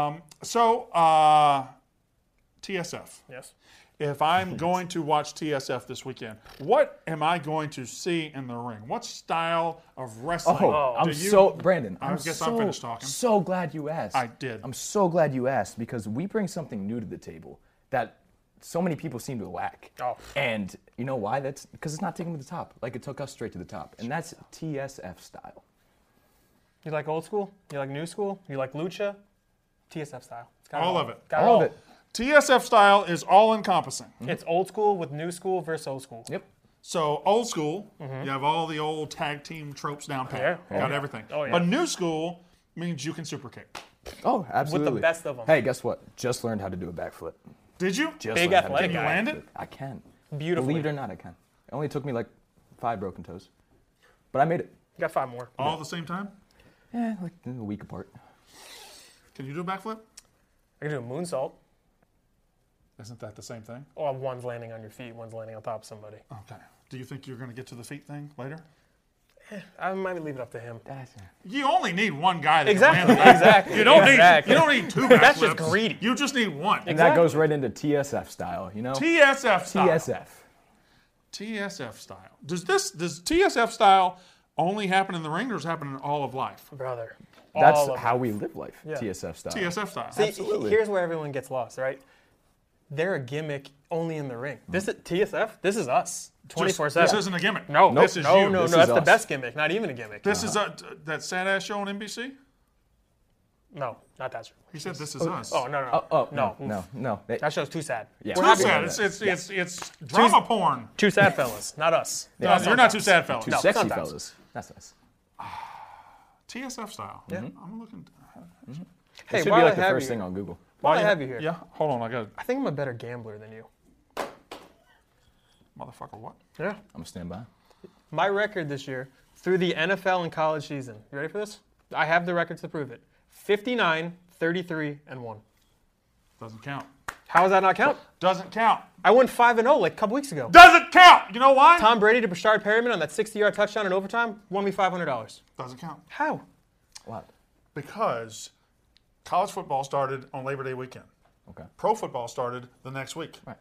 TSF. Yes. If I'm going to watch TSF this weekend, what am I going to see in the ring? What style of wrestling? Oh, I'm do you- so Brandon. I guess I'm finished talking. So glad you asked. I did. I'm so glad you asked because we bring something new to the table that so many people seem to lack. Oh. And you know why? That's because it's not taking them to the top. Like it took us straight to the top, and that's TSF style. You like old school? You like new school? You like lucha? TSF style. It's got All of it. Got All of it. TSF style is all encompassing. It's old school with new school versus old school. Yep. So old school, you have all the old tag team tropes down pat. Yeah. Got everything. Oh, yeah. But new school means you can super kick. Oh, absolutely. best of 'em. Hey, guess what? Just learned how to do a backflip. Did you? Just Big learned how to athletic do a guy. Land backflip. it? I can. Beautifully. Believe it or not, I can. It only took me like 5 broken toes, but I made it. You got 5 more. All at the same time? Yeah, like a week apart. Can you do a backflip? I can do a moonsault. Isn't that the same thing? Or one's landing on your feet, one's landing on top of somebody. Okay. Do you think you're going to get to the feet thing later? I might leave it up to him. You only need one guy that Exactly. can land the back. Exactly. You don't Exactly. need 2 backflips. That's just greedy. You just need one. And that goes right into TSF style, you know? TSF style. TSF. TSF style. Does TSF style only happen in the ring or does it happen in all of life? Brother. That's all of how it. we live life. Yeah. TSF style. TSF style. See, Absolutely. here's where everyone gets lost, right? They're a gimmick only in the ring. This is TSF. This is us. 24/7. This isn't a gimmick. No, this is no, you. no, This no. is That's the us. best gimmick. Not even a gimmick. This is that sad ass show on NBC. No, not that show. He said this is us. Oh no. No. That show's too sad. Yeah. We're Too happy. sad. It's drama porn. Two sad fellas, not us. No, you're not too sad, fellas. Two No, sexy sometimes. fellas. That's us. TSF style. Yeah. I'm looking. Hey, It should while be like I the have first you thing here, on Google. while I have you here, Yeah. Hold on. I got I think I'm a better gambler than you. motherfucker. What? Yeah. I'm gonna stand by. My record this year through the NFL and college season. You ready for this? I have the records to prove it. 59, 33, and 1. Doesn't count. How does that not count? Doesn't count. I went 5-0 like a couple weeks ago. Doesn't count. You know why? Tom Brady to Bashard Perryman on that 60-yard touchdown in overtime won me $500. Doesn't count. How? What? Because college football started on Labor Day weekend. Okay. Pro football started the next week. Right.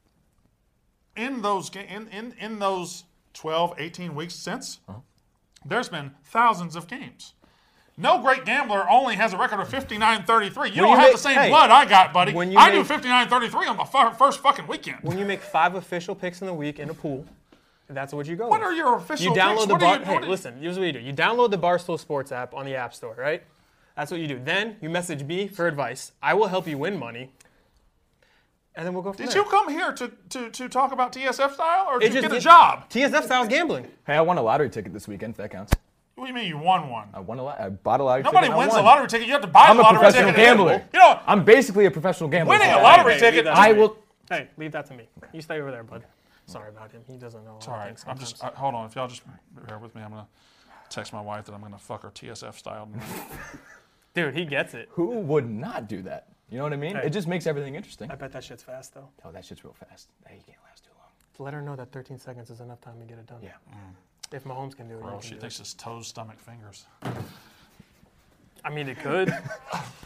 In those in those 12, 18 weeks since, there's been thousands of games. No great gambler only has a record of 59-33. You don't have the same blood I got, buddy. I do 59-33 on my first fucking weekend. When you make 5 official picks in the week in a pool, that's what you go What with. are your official You download picks? the What are Bar- you- Hey, listen, here's what you do. You download the Barstool Sports app on the App Store, right? That's what you do. Then you message me for advice. I will help you win money. And then we'll go from Did there. you come here to talk about TSF style or to It just- get a job? TSF style's gambling. Hey, I won a lottery ticket this weekend, if that counts. What do you mean you won one? I bought a lottery Nobody ticket. wins I a won. lottery ticket. You have to buy I'm the a lottery professional ticket. gambler. You know, I'm basically a professional gambler. winning a lottery ticket. I will. Hey, leave that to me. You stay over there, bud. Sorry about him. He doesn't know. It's all right. I'm just hold on. If y'all just bear with me, I'm gonna text my wife that I'm gonna fuck her TSF style. Dude, he gets it. Who would not do that? You know what I mean? Hey. It just makes everything interesting. I bet that shit's fast, though. Oh, that shit's real fast. Hey, you can't last too long. Let her know that 13 seconds is enough time to get it done. Yeah. If Mahomes can do it, Bro, you she can do thinks it's toes, stomach, fingers. it. I mean, it could.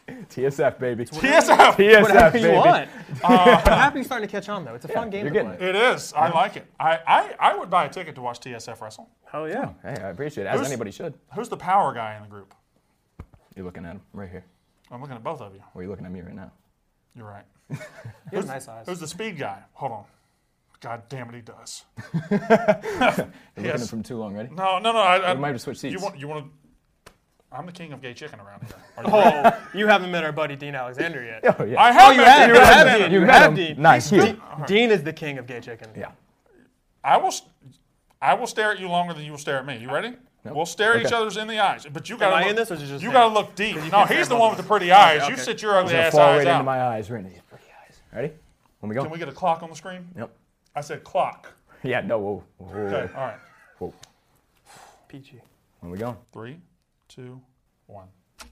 TSF, baby. TSF! Whatever baby. you want. I'm happy you're starting to catch on, though. It's a fun game you're to getting play. It is. I like it. I would buy a ticket to watch TSF wrestle. Hell yeah. Hey, I appreciate it, as anybody should. Who's the power guy in the group? You're looking at him right here. I'm looking at both of you. Or are you looking at me right now? You're right. You have nice eyes. Who's the speed guy? Hold on. God damn it, he does. You're looking at him from too long, ready? No. We might have to switch seats. You want to? I'm the king of gay chicken around here. Are you ready? You haven't met our buddy Dean Alexander yet. Oh, yeah. I have. You met have. Dean You have Alexander. Dean. You You met have him. Dean. Nice. Dean is the king of gay chicken. Yeah. I will stare at you longer than you will stare at me. You ready? Nope. We'll stare at each Okay. other's in the eyes. But you Am got I to in this, or is it just you him? got to look deep. Because you No, can't he's stare the at one both with the of pretty us. eyes. Okay, You okay. sit your He's ugly gonna ass fall eyes right out. into my eyes. Right into his pretty eyes. Ready? When we go? Can we get a clock on the screen? Yep. I said clock. Yeah, no, whoa. Okay, all right. Whoa. PG. When we going? 3, 2, 1.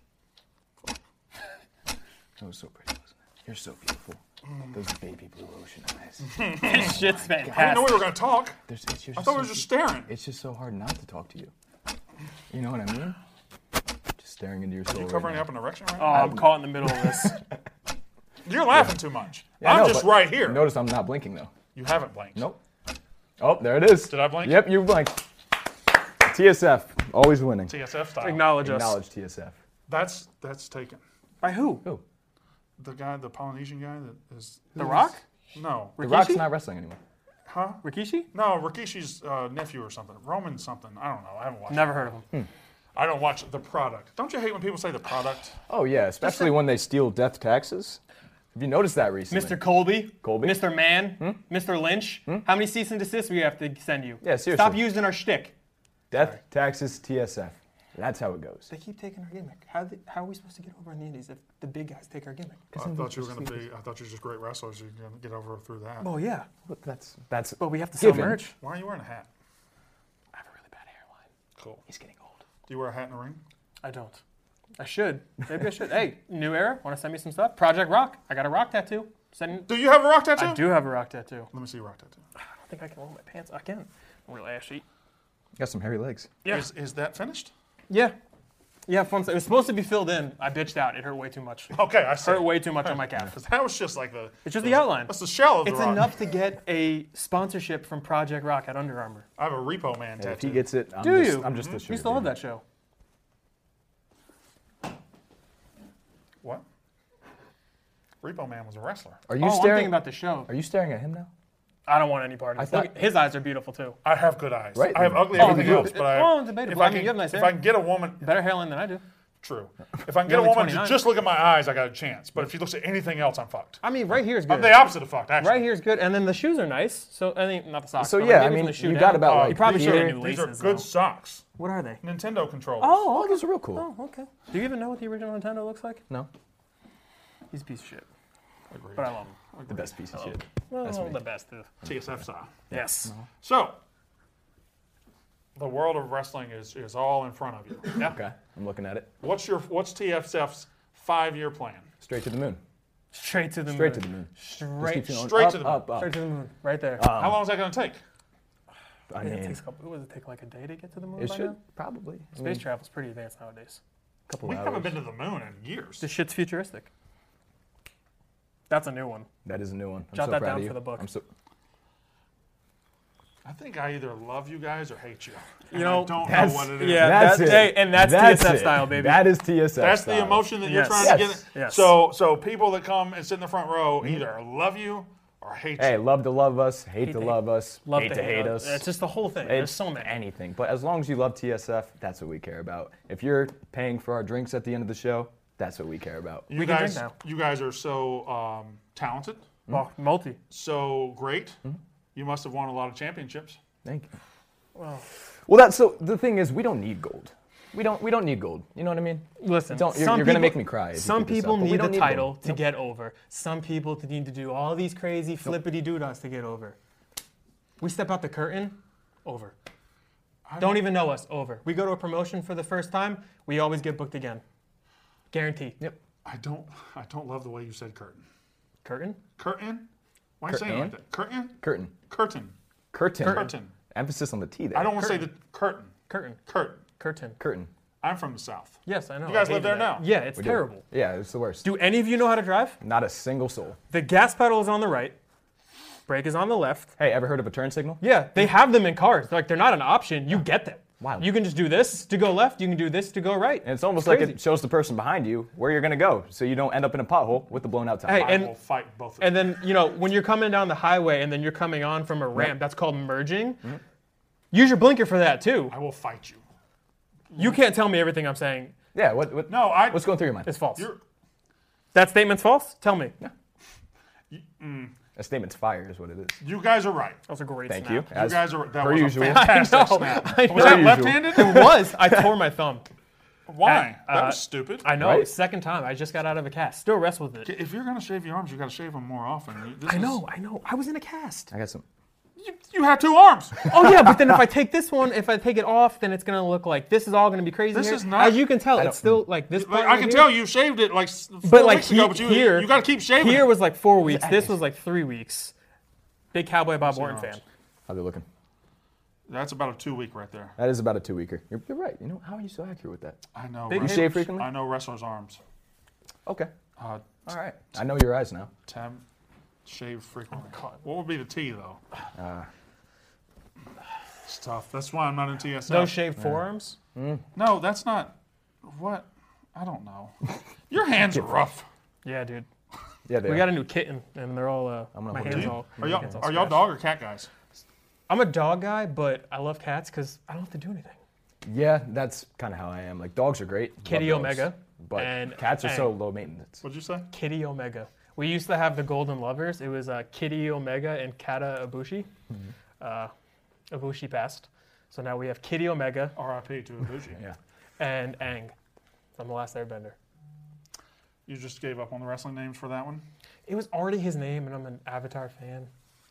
That was so pretty, wasn't it? You're so beautiful. Those baby blue ocean eyes. This shit's fantastic. I didn't know we were going to talk. I thought we were just staring. It's just so hard not to talk to you. You know what I mean? Just staring into your soul. Are you right covering now. up an erection right Oh, now? I'm caught in the middle of this. You're laughing too much. Yeah, I I'm know, just but right here. Notice I'm not blinking though. You haven't blinked. Nope. Oh, there it is. Did I blink? Yep, you blinked. TSF, always winning. TSF style. Acknowledge us. Acknowledge TSF. That's taken. By who? Who? The guy, the Polynesian guy that is. The Rock? No. The Rock's not wrestling anymore. Huh? Rikishi? No, Rikishi's nephew or something. Roman something. I don't know. I haven't watched Never it. heard of him. I don't watch The Product. Don't you hate when people say The Product? Oh yeah, especially when they steal death taxes. Have you noticed that recently? Mr. Colby? Colby? Mr. Mann? Mr. Lynch? How many cease and desists we have to send you? Yeah, seriously. Stop using our shtick. Death, taxes, TSF. That's how it goes. They keep taking our gimmick. How are we supposed to get over in the Indies if the big guys take our gimmick? I thought you were going to be. I thought you were just great wrestlers. You're going to get over through that. Oh yeah. But that's. But we have to sell given. merch. Why are you wearing a hat? I have a really bad hairline. Cool. He's getting old. Do you wear a hat in the ring? I don't. I should. Maybe I should. Hey, New Era, want to send me some stuff? Project Rock. I got a rock tattoo. Do you have a rock tattoo? I do have a rock tattoo. Let me see a rock tattoo. I don't think I can roll my pants. I can. I'm real ashy. Got some hairy legs. Yeah. Is that finished? Yeah. Yeah, fun stuff. It was supposed to be filled in. I bitched out. It hurt way too much. Okay, I see. Hurt way too much on my calf. Because that was just like the. It's just the outline. That's the shell of the It's rock. enough to get a sponsorship from Project Rock at Under Armour. I have a Repo Man Hey, tattoo. if he gets it, I'm Do just, you? I'm just the sugar You still love baby. that show. What? Repo Man was a wrestler. Are you I'm staring? thinking about the show. Are you staring at him now? I don't want any part of I it. thought- Look, his eyes are beautiful too. I have good eyes. Right. I have ugly Oh, everything you do. else, but I. Oh, debatable. If I mean, you have nice if hair. I can get a woman, Better hairline than I do. true. If I can get You're a only woman to 29. just look at my eyes, I got a chance. But if she looks at anything else, I'm fucked. I mean, right here is good. I'm the opposite of fucked, actually. Right here is good, and then the shoes are nice. So I think not the socks. So but yeah, maybe I from mean, the shoe you down. got about like you probably should have here. new These laces. are good though. socks. What are they? Nintendo controllers. Oh, Those are real cool. Oh, okay. Do you even know what the original Nintendo looks like? No, He's a piece of shit, Agreed. but I love him. the best piece of shit. Well, That's me. the best. Too. TSF style. Yes. So, the world of wrestling is all in front of you. Yeah. Okay, I'm looking at it. What's TSF's 5-year plan? Straight to the moon. Straight to the Straight moon. to the moon. Straight. Just keep going Straight up, to the moon. up, up. Straight to the moon. Right there. How long is that going to take? I it mean, takes a couple. What does it take? Like a day to get to the moon? it by should now? probably. I Space mean, travel's pretty advanced nowadays. couple We hours. haven't been to the moon in years. This shit's futuristic. That's a new one. That is a new one. I'm Jot so that proud down of you. for the book. I'm so. I think I either love you guys or hate you. You And know, I don't know that's- what it is. yeah, That's it. Hey, and that's TSF style, baby. That is TSF That's style. the emotion that you're Yes. trying to Yes. get. Yes. So people that come and sit in the front row either love you or hate Hey, you. love to love us, hate to to love us, Love hate to hate us. It's just the whole thing. There's It's so many. anything. But as long as you love TSF, that's what we care about. If you're paying for our drinks at the end of the show, that's what we care about. You We can drink guys, now. you guys are so talented, Oh, multi. so great. You must have won a lot of championships. Thank you. Well, Well, so the thing is, we don't need gold. We don't need gold. You know what I mean? listen, You're some gonna people- make me cry. if you Some keep this people up, but we need don't the gold. title to get over. Some people need to do all these crazy flippity doodads to get over. We step out the curtain, over. Don't even know us, over. We go to a promotion for the first time, we always get booked again. Guaranteed. Yep. I don't love the way you said curtain. Curtain? Curtain? Why are you saying it like that? Curtain? Curtain. Curtain. Curtain. Curtain. Emphasis on the T there. I don't want to say the curtain. Curtain. Curtain. Curtain. Curtain. I'm from the South. Yes, I know. You guys I live there hated that. now? Yeah, it's We do. terrible. Yeah, it's the worst. Do any of you know how to drive? Not a single soul. The gas pedal is on the right. Brake is on the left. Hey, ever heard of a turn signal? Yeah, they have them in cars. Like, they're not an option. You get them. Wow. You can just do this to go left. You can do this to go right. And it's almost crazy. like it shows the person behind you where you're going to go, so you don't end up in a pothole with the blown out tire. Hey, I will fight both of you. And then, when you're coming down the highway and then you're coming on from a ramp, that's called merging. Use your blinker for that, too. I will fight you. You can't tell me everything I'm saying Yeah, what's going through your mind? is false. That statement's false? Tell me. A statement's fire is what it is. You guys are right. That was a great Thank snap. you. You As guys are. That per was usual. a fantastic I know. snap. I know. Was that Per left-handed? It was. I tore my thumb. Why? That was stupid. I know. Right? Second time. I just got out of a cast. Still wrestle with it. If you're gonna shave your arms, you gotta shave them more often. I know. I was in a cast. I got some. You had 2 arms. Oh yeah, but then if I take this one, if I take it off, then it's gonna look like this is all gonna be crazy. This here. is not- As you can tell, it's still like this. Like, part I right can here. tell you shaved it like 4 But like weeks ago, but you gotta keep shaving. Here it. was like 4 weeks. This was like 3 weeks. Big Cowboy Bob Orton arms. fan. How they looking? That's about a 2-week right there. That is about a 2-weeker. You're right. You know, how are you so accurate with that? I know. Big You shave frequently? I know wrestlers' arms. Okay. Uh, All right. I know your eyes now. Tam, shave frequently. What would be the T though? It's tough. That's why I'm not in TSM. No shaved forearms. No, that's not. What? I don't know. Your hands are rough. Yeah, dude. Yeah, they We are. got a new kitten, and they're all. I'm gonna my hold hands you. all. Are my hands all y'all scratched. dog or cat guys? I'm a dog guy, but I love cats because I don't have to do anything. Yeah, that's kind of how I am. Like, dogs are great. Love Kitty dogs. Omega. But and cats are so low maintenance. What'd you say? Kitty Omega. We used to have the Golden Lovers. It was Kitty Omega and Kata Ibushi. Ibushi passed. So now we have Kitty Omega. R.I.P. to Ibushi. Yeah. And Aang from The Last Airbender. You just gave up on the wrestling names for that one? It was already his name, and I'm an Avatar fan.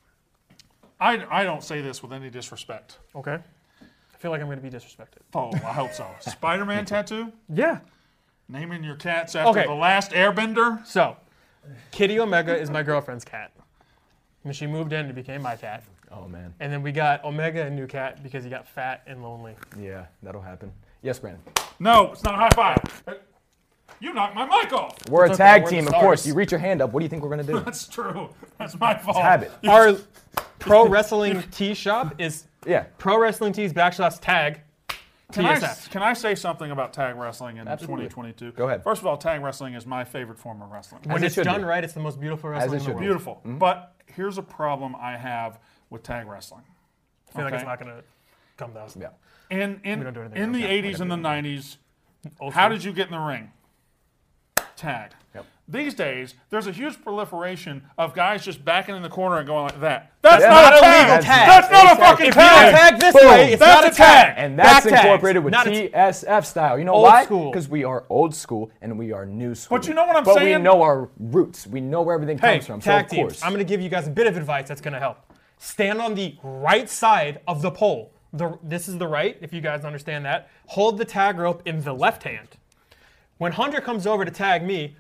I don't say this with any disrespect. Okay. I feel like I'm going to be disrespected. Oh, I hope so. Spider-Man tattoo? Yeah. Naming your cats after Okay. The Last Airbender? So, Kitty Omega is my girlfriend's cat. When she moved in, it became my cat. Oh, man. And then we got Omega a new cat because he got fat and lonely. Yeah, that'll happen. Yes, Brandon. No, it's not a high five. You knocked my mic off. We're a It's tag okay, we're team, the of course. stars. You reach your hand up. What do you think we're going to do? That's true. That's my fault. It's habit. Our pro wrestling tee shop is Yeah. Pro Wrestling Tees / tag TSF. Can I say something about tag wrestling in Absolutely. 2022? Go ahead. First of all, tag wrestling is my favorite form of wrestling. When it it's should done be. right, it's the most beautiful wrestling in the should world. be. Beautiful. But here's a problem I have with tag wrestling. I feel like Okay. it's not going to come to us. Yeah. In We don't do anything in about the that. 80s and the 90s, Old how school. did you get in the ring? Tag. Yep. These days, there's a huge proliferation of guys just backing in the corner and going like that. That's Yeah. not a Not a tag. legal tag. That's not a Exactly. fucking If you don't tag. tag this Boom. way, it's That's not a tag. And that's Back tags. incorporated with Not a TSF style. You know Old why? school. Because we are old school and we are new school. But you know what I'm But saying? we know our roots. We know where everything Hey, comes from. So tag of teams, course. I'm going to give you guys a bit of advice that's going to help. Stand on the right side of the pole. This is the right, if you guys understand that. Hold the tag rope in the left hand. When Hunter comes over to tag me,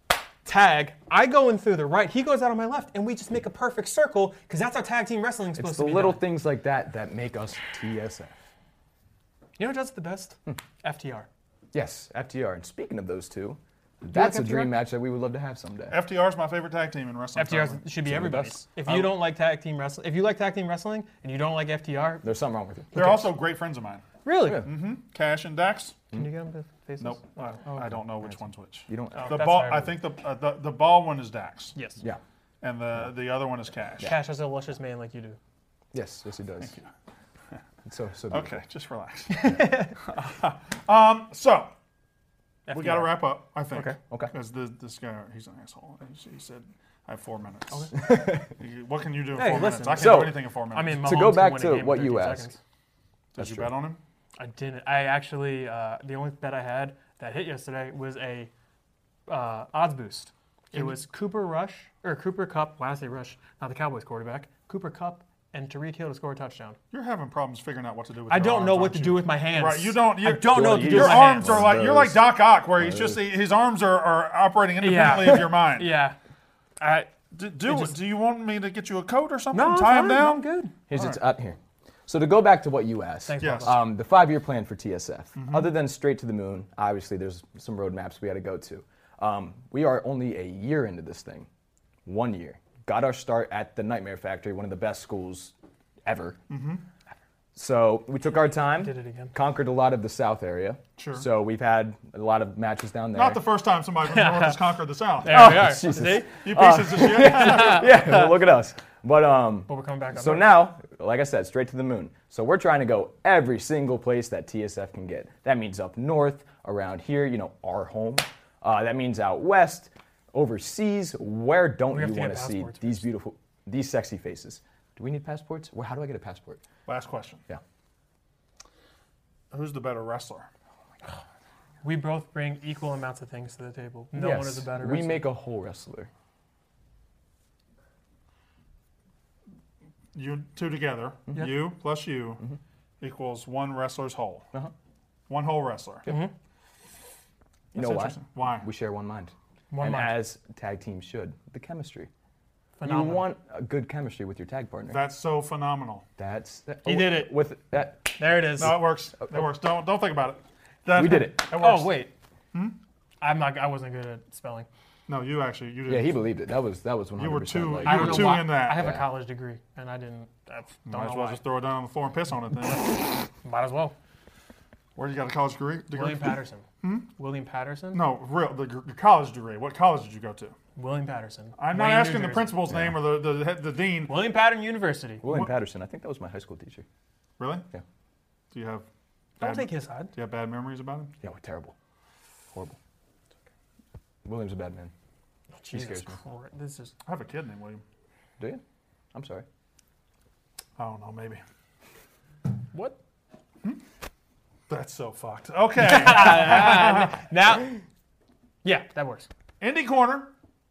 I go in through the right, he goes out on my left, and we just make a perfect circle because that's how tag team wrestling is supposed It's to the be little done. things like that that make us TSF. You know what does it the best? FTR. Yes, FTR. And speaking of those two, that's a FTR? dream match that we would love to have someday. FTR is my favorite tag team in wrestling. FTR currently. should be Some of the everybody's. best. If you don't like tag team wrestling, if you like tag team wrestling and you don't like FTR, There's something wrong with you. They're also great friends of mine. really, Cash and Dax. can you get them to faces? Nope. I don't know which one's which. You don't. The that's ball. fair. I think the ball one is Dax, Yes. Yeah. and the other one is Cash. Cash has a luscious man like you do. Yes, he does. It's so beautiful. Okay, just relax. So we got to FTR. wrap up. I think. Okay. Because this guy, he's an asshole. He said, "I have 4 minutes." What can you do in Hey, 4 minutes? listen. I can't So, do anything in 4 minutes. I mean, To Mahomes go can back win a to game in what you 13 asked. seconds. did you bet on him? I didn't. I actually, the only bet I had that hit yesterday was a odds boost. It was Cooper Kupp. Why did I say Rush? Not the Cowboys quarterback. Cooper Kupp and Tariq Hill to score a touchdown. You're having problems figuring out what to do with. I your don't arms, know what aren't to you? do with my hands. Right, you don't. I don't know what to do Your with my arms hands. are like you're like Doc Ock, where he's just his arms are operating independently of your mind. Yeah. Do you want me to get you a coat or something? No, Tie him fine, down. I'm good. Here's it's out here. So to go back to what you asked, Thanks, Yes. the 5-year plan for TSF, Mhm. other than straight to the moon, obviously there's some roadmaps we got to go to. We are only a year into this thing. 1 year. Got our start at the Nightmare Factory, one of the best schools ever. Mhm. So we took our time, Did it again. conquered a lot of the South area. Sure. So we've had a lot of matches down there. Not the first time somebody from the North has conquered the South. There we are. Jesus. See? You pieces of shit. Yeah, well, look at us. But we're coming back up so north. now, like I said, straight to the moon. So we're trying to go every single place that TSF can get. That means up north, around here, our home. That means out west, overseas. Where don't We have you to want get to see passports these sexy faces? Do we need passports? How do I get a passport? Last question. Yeah. Who's the better wrestler? We both bring equal amounts of things to the table. No one is a better we wrestler. make a whole wrestler. You two together, Yeah. you plus you, equals one wrestler's whole. One whole wrestler. You know That's why? interesting. Why? We share one mind. One and mind. as tag teams should, the chemistry. Phenomenal. You want a good chemistry with your tag partner. That's so phenomenal. He did it. With that. There it is. No, it works. It works. Don't think about it. We did it. works. Oh wait. I wasn't good at spelling. No, you did. Yeah, he believed it. That was 100%. You were too. like- You were too in that. I have a Yeah. college degree, and I didn't. I don't Might know as well why. just throw it down on the floor and piss on it then. Might as well. Where you got a college degree? William Patterson. William Patterson? No, the college degree. What college did you go to? William Patterson. I'm not Wayne, New asking the Jersey. principal's name or the dean. William Patterson University. William Patterson. I think that was my high school teacher. Really? Yeah. Do you have? Don't take his side. Do you have bad memories about him? Yeah, we're terrible. Horrible. William's a bad man. He Jesus scares me. Christ. This is. I have a kid named William. Do you? I'm sorry. I don't know, maybe. What? That's so fucked. Okay. Now, yeah, that works. Indie Corner,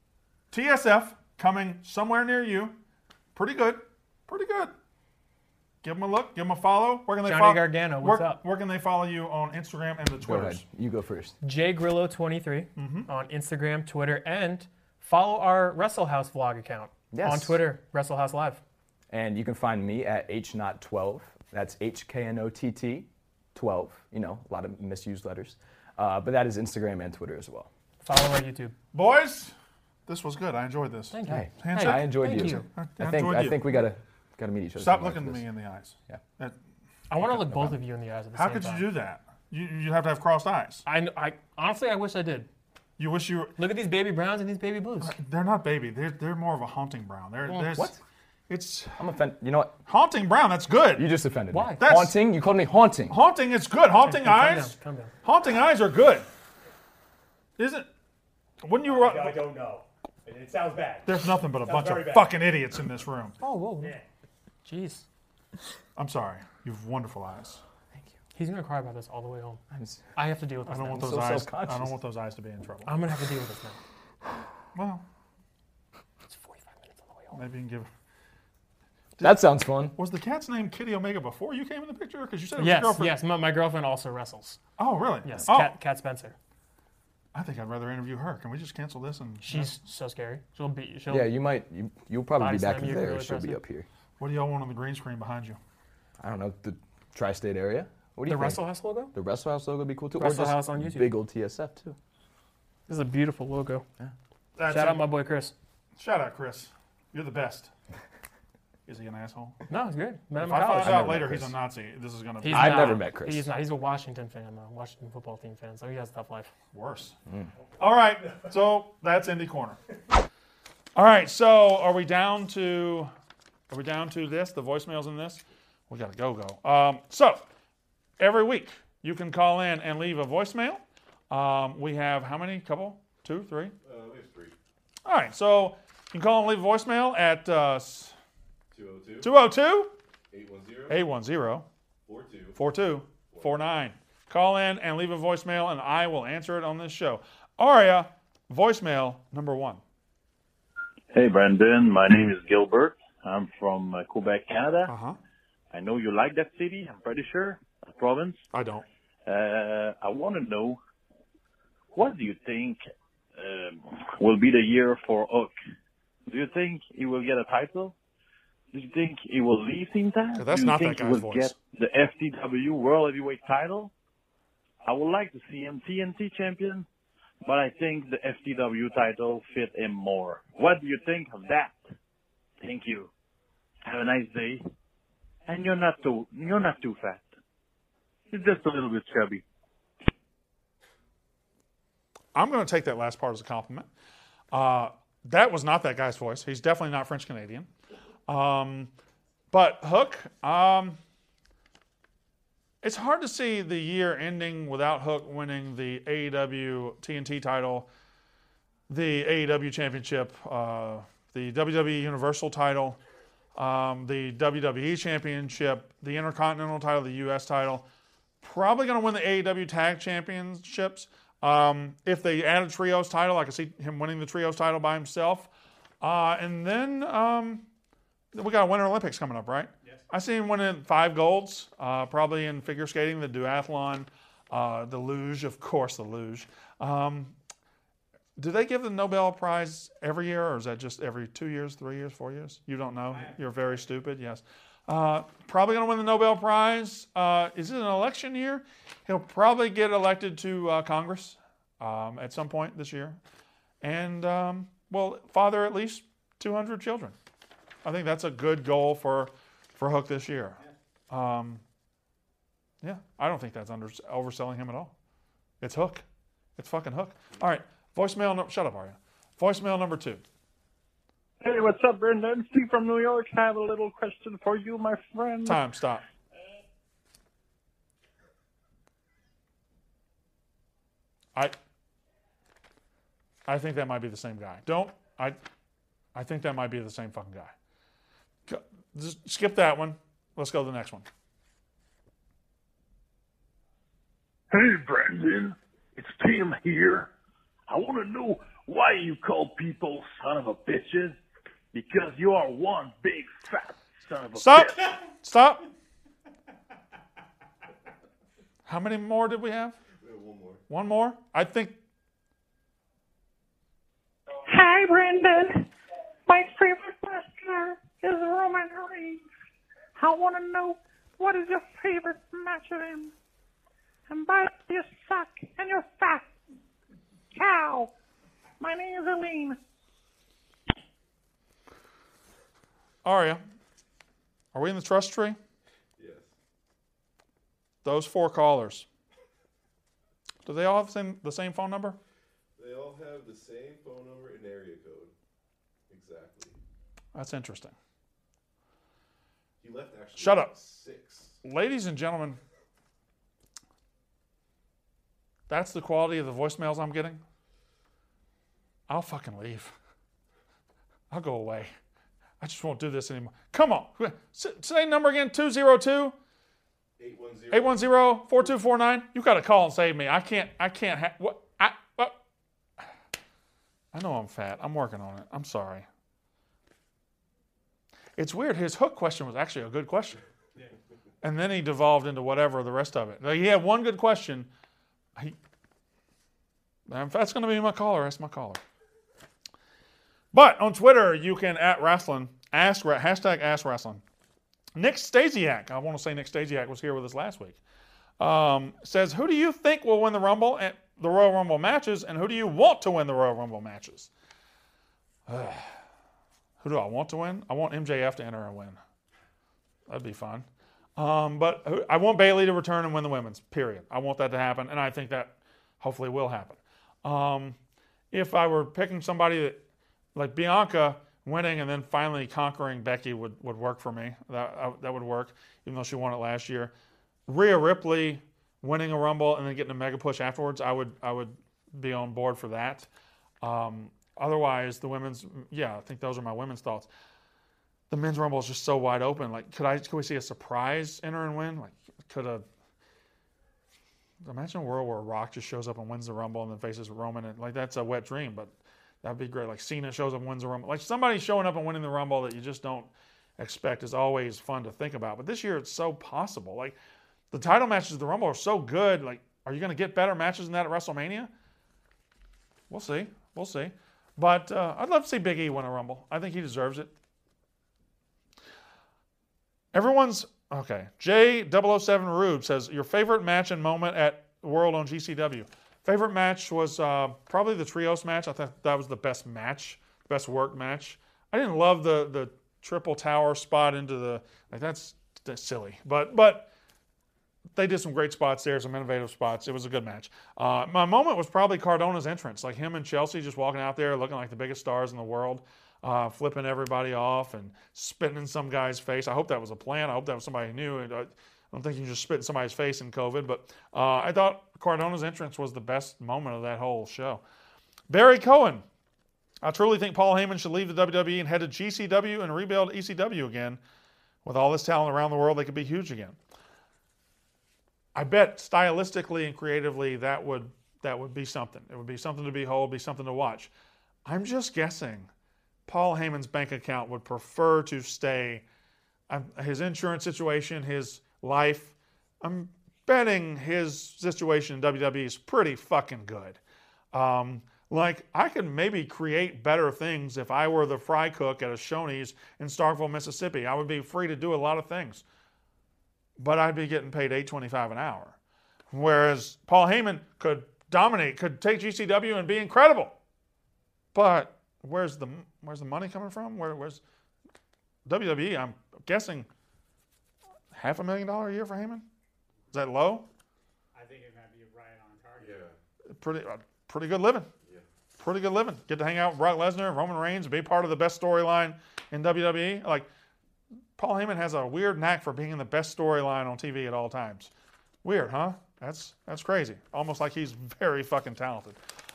TSF, coming somewhere near you. Pretty good. Pretty good. Give them a look. Give them a follow. Where can they Johnny follow? Gargano, what's up? Where can they follow you on Instagram and the Go ahead. Twitters? You go first. JGrillo23 on Instagram, Twitter, and follow our Wrestle House vlog account Yes. on Twitter, Wrestle House Live. And you can find me at HNOT12. That's HKNOTT 12. A lot of misused letters. But that is Instagram and Twitter as well. Follow our YouTube. Boys, this was good. I enjoyed this. Thank you. Hey, Handshake? I enjoyed Thank you. you. I think we gotta meet each other. Stop sometime looking after me this. in the eyes. Yeah. That- I want to look both of you in the eyes at the How same could time. you do that? You have to have crossed eyes. I honestly, I wish I did. You wish you were. Look at these baby browns and these baby blues. They're not baby. They're more of a haunting brown. There's What? It's I'm offended. You know what? haunting brown. That's good. You just offended Why? me. That's- Haunting? You called me haunting. Haunting is good. Haunting Calm eyes. down, calm down. Haunting eyes are good. Isn't? Wouldn't you? I don't know. It sounds bad. There's nothing but a bunch very of bad. fucking idiots in this room. Oh, whoa. Jeez. I'm sorry. You have wonderful eyes. He's going to cry about this all the way home. I'm s- I have to deal with I this don't now. want those so eyes. I self-conscious. don't want those eyes to be in trouble. I'm going to have to deal with this now. Well, It's 45 minutes on the way home. maybe you can give. That sounds fun. Was the cat's name Kitty Omega before you came in the picture? Because you said it was Yes, your girlfriend. yes. My girlfriend also wrestles. Oh, really? Yes, Oh, Cat Spencer. I think I'd rather interview her. Can we just cancel this and? She's so scary. She'll Yeah, you'll probably Body be back slam you, there. really She'll be press it. up here. What do y'all want on the green screen behind you? I don't know, the tri-state area. What do The you think? Wrestle House logo? The Wrestle House logo would be cool too. Wrestle or just House on YouTube. Big old TSF too. This is a beautiful logo. That's Shout it. out my boy Chris. Shout out, Chris. You're the best. Is he an asshole? No, it's good. Met him If in I college. find out never later met he's Chris. a Nazi, this is gonna be He's I've not. never met Chris. He's not. He's a Washington fan, though. Washington football team fan, so he has a tough life. worse. All right, so that's Indie Corner. All right, so are we down to this? The voicemails in this? We gotta go. So every week you can call in and leave a voicemail. We have how many? Couple? 2, 3? At least 3. All right, so you can call and leave a voicemail at 202 810 42 4249. Call in and leave a voicemail, and I will answer it on this show. Aria, voicemail number 1. Hey, Brandon. My name is Gilbert. I'm from Quebec, Canada. Uh-huh. I know you like that city, I'm pretty sure. The province. I don't. I want to know, what do you think will be the year for Hook? Do you think he will get a title? Do you think he will leave Team Taz? That's Do you not think that he guy's will voice. get the FTW World Heavyweight title? I would like to see him TNT champion, but I think the FTW title fit him more. What do you think of that? Thank you. Have a nice day. And you're not too fat. You're just a little bit chubby. I'm going to take that last part as a compliment. That was not that guy's voice. He's definitely not French Canadian. But Hook, it's hard to see the year ending without Hook winning the AEW TNT title, the AEW Championship, the WWE Universal title, the WWE Championship, the Intercontinental title, the US title. Probably going to win the AEW Tag Championships. If they add a Trios title, I could see him winning the Trios title by himself. And then we got Winter Olympics coming up, right? Yes. I see him winning 5 golds, probably in figure skating, the duathlon, the luge, of course, the luge. Do they give the Nobel Prize every year, or is that just every 2 years, 3 years, 4 years? You don't know? You're very stupid, yes. Probably going to win the Nobel Prize. Is it an election year? He'll probably get elected to Congress at some point this year. And, father at least 200 children. I think that's a good goal for Hook this year. I don't think that's overselling him at all. It's Hook. It's fucking Hook. All right, voicemail. Shut up, Arya. Voicemail number 2. Hey, what's up, Brendan? Steve from New York. I have a little question for you, my friend. Time, stop. I think that might be the same guy. I think that might be the same fucking guy. Just skip that one. Let's go to the next one. Hey, Brendan. It's Tim here. I want to know why you call people son of a bitches. Because you are one big fat son of a bitch. Stop. How many more did we have? We have one more. One more? I think. Hi, Brendan. My favorite wrestler is Roman Reigns. I want to know, what is your favorite match of him? And by you suck and you're fat. Cow. My name is Aline. Aria, are we in the trust tree? Yes. Those 4 callers. Do they all have the same phone number? They all have the same phone number and area code. Exactly. That's interesting. He left actually. Shut up. 6. Ladies and gentlemen, that's the quality of the voicemails I'm getting. I'll fucking leave. I'll go away. I just won't do this anymore. Come on. Say number again, 202 810-4249. You got to call and save me. I can't what? I know I'm fat. I'm working on it. I'm sorry. It's weird. His Hook question was actually a good question. And then he devolved into whatever the rest of it. He had one good question. If that's going to be my caller, that's my caller. But on Twitter, you can @wrestling, hashtag #AskWrestling. Nick Stasiak, I want to say Nick Stasiak was here with us last week, says, who do you think will win the Rumble and the Royal Rumble matches, and who do you want to win the Royal Rumble matches? Who do I want to win? I want MJF to enter and win. That'd be fun. But I want Bayley to return and win the women's, period. I want that to happen, and I think that hopefully will happen. If I were picking somebody that, like Bianca winning and then finally conquering Becky would work for me. That would work, even though she won it last year. Rhea Ripley winning a Rumble and then getting a mega push afterwards, I would be on board for that. Otherwise, the women's, I think those are my women's thoughts. The men's Rumble is just so wide open. Like, could we see a surprise enter and win? Like, imagine a world where Rock just shows up and wins the Rumble and then faces Roman, and like that's a wet dream, but that'd be great. Like Cena shows up and wins the Rumble. Like somebody showing up and winning the Rumble that you just don't expect is always fun to think about. But this year it's so possible. Like the title matches of the Rumble are so good. Like, are you going to get better matches than that at WrestleMania? We'll see. We'll see. But I'd love to see Big E win a Rumble. I think he deserves it. Everyone's okay. J007 Rube says your favorite match and moment at World on GCW. Favorite match was probably the trios match. I thought that was the best match, best work match. I didn't love the triple tower spot into the that's silly, but they did some great spots there, some innovative spots. It was a good match. My moment was probably Cardona's entrance, like him and Chelsea just walking out there looking like the biggest stars in the world, flipping everybody off and spitting in some guy's face. I hope that was a plan. I hope that was somebody who knew. I don't think you just spit in somebody's face in COVID, but I thought Cardona's entrance was the best moment of that whole show. Barry Cohen. I truly think Paul Heyman should leave the WWE and head to GCW and rebuild ECW again. With all this talent around the world, they could be huge again. I bet stylistically and creatively that would be something. It would be something to behold, be something to watch. I'm just guessing Paul Heyman's bank account would prefer to stay. His insurance situation, his life, I'm betting his situation in WWE is pretty fucking good. Like, I could maybe create better things if I were the fry cook at a Shoney's in Starkville, Mississippi. I would be free to do a lot of things. But I'd be getting paid $8.25 an hour. Whereas Paul Heyman could dominate, could take GCW and be incredible. But where's the money coming from? Where's WWE? I'm guessing $500,000 a year for Heyman? Is that low? I think it might be right on target. Yeah. Pretty good living. Pretty good living. Get to hang out with Brock Lesnar and Roman Reigns and be part of the best storyline in WWE. Like, Paul Heyman has a weird knack for being in the best storyline on TV at all times. Weird, huh? That's crazy. Almost like he's very fucking talented.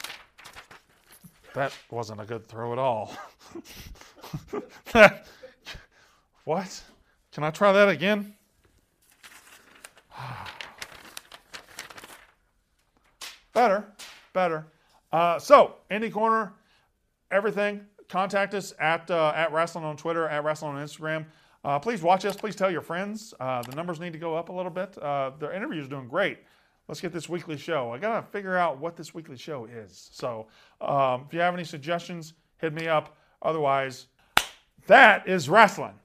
That wasn't a good throw at all. What? Can I try that again? Better. So, Indie Corner, everything. Contact us at Wrestling on Twitter, at Wrestling on Instagram. Please watch us. Please tell your friends. The numbers need to go up a little bit. Their interview is doing great. Let's get this weekly show. I got to figure out what this weekly show is. So, if you have any suggestions, hit me up. Otherwise, that is wrestling.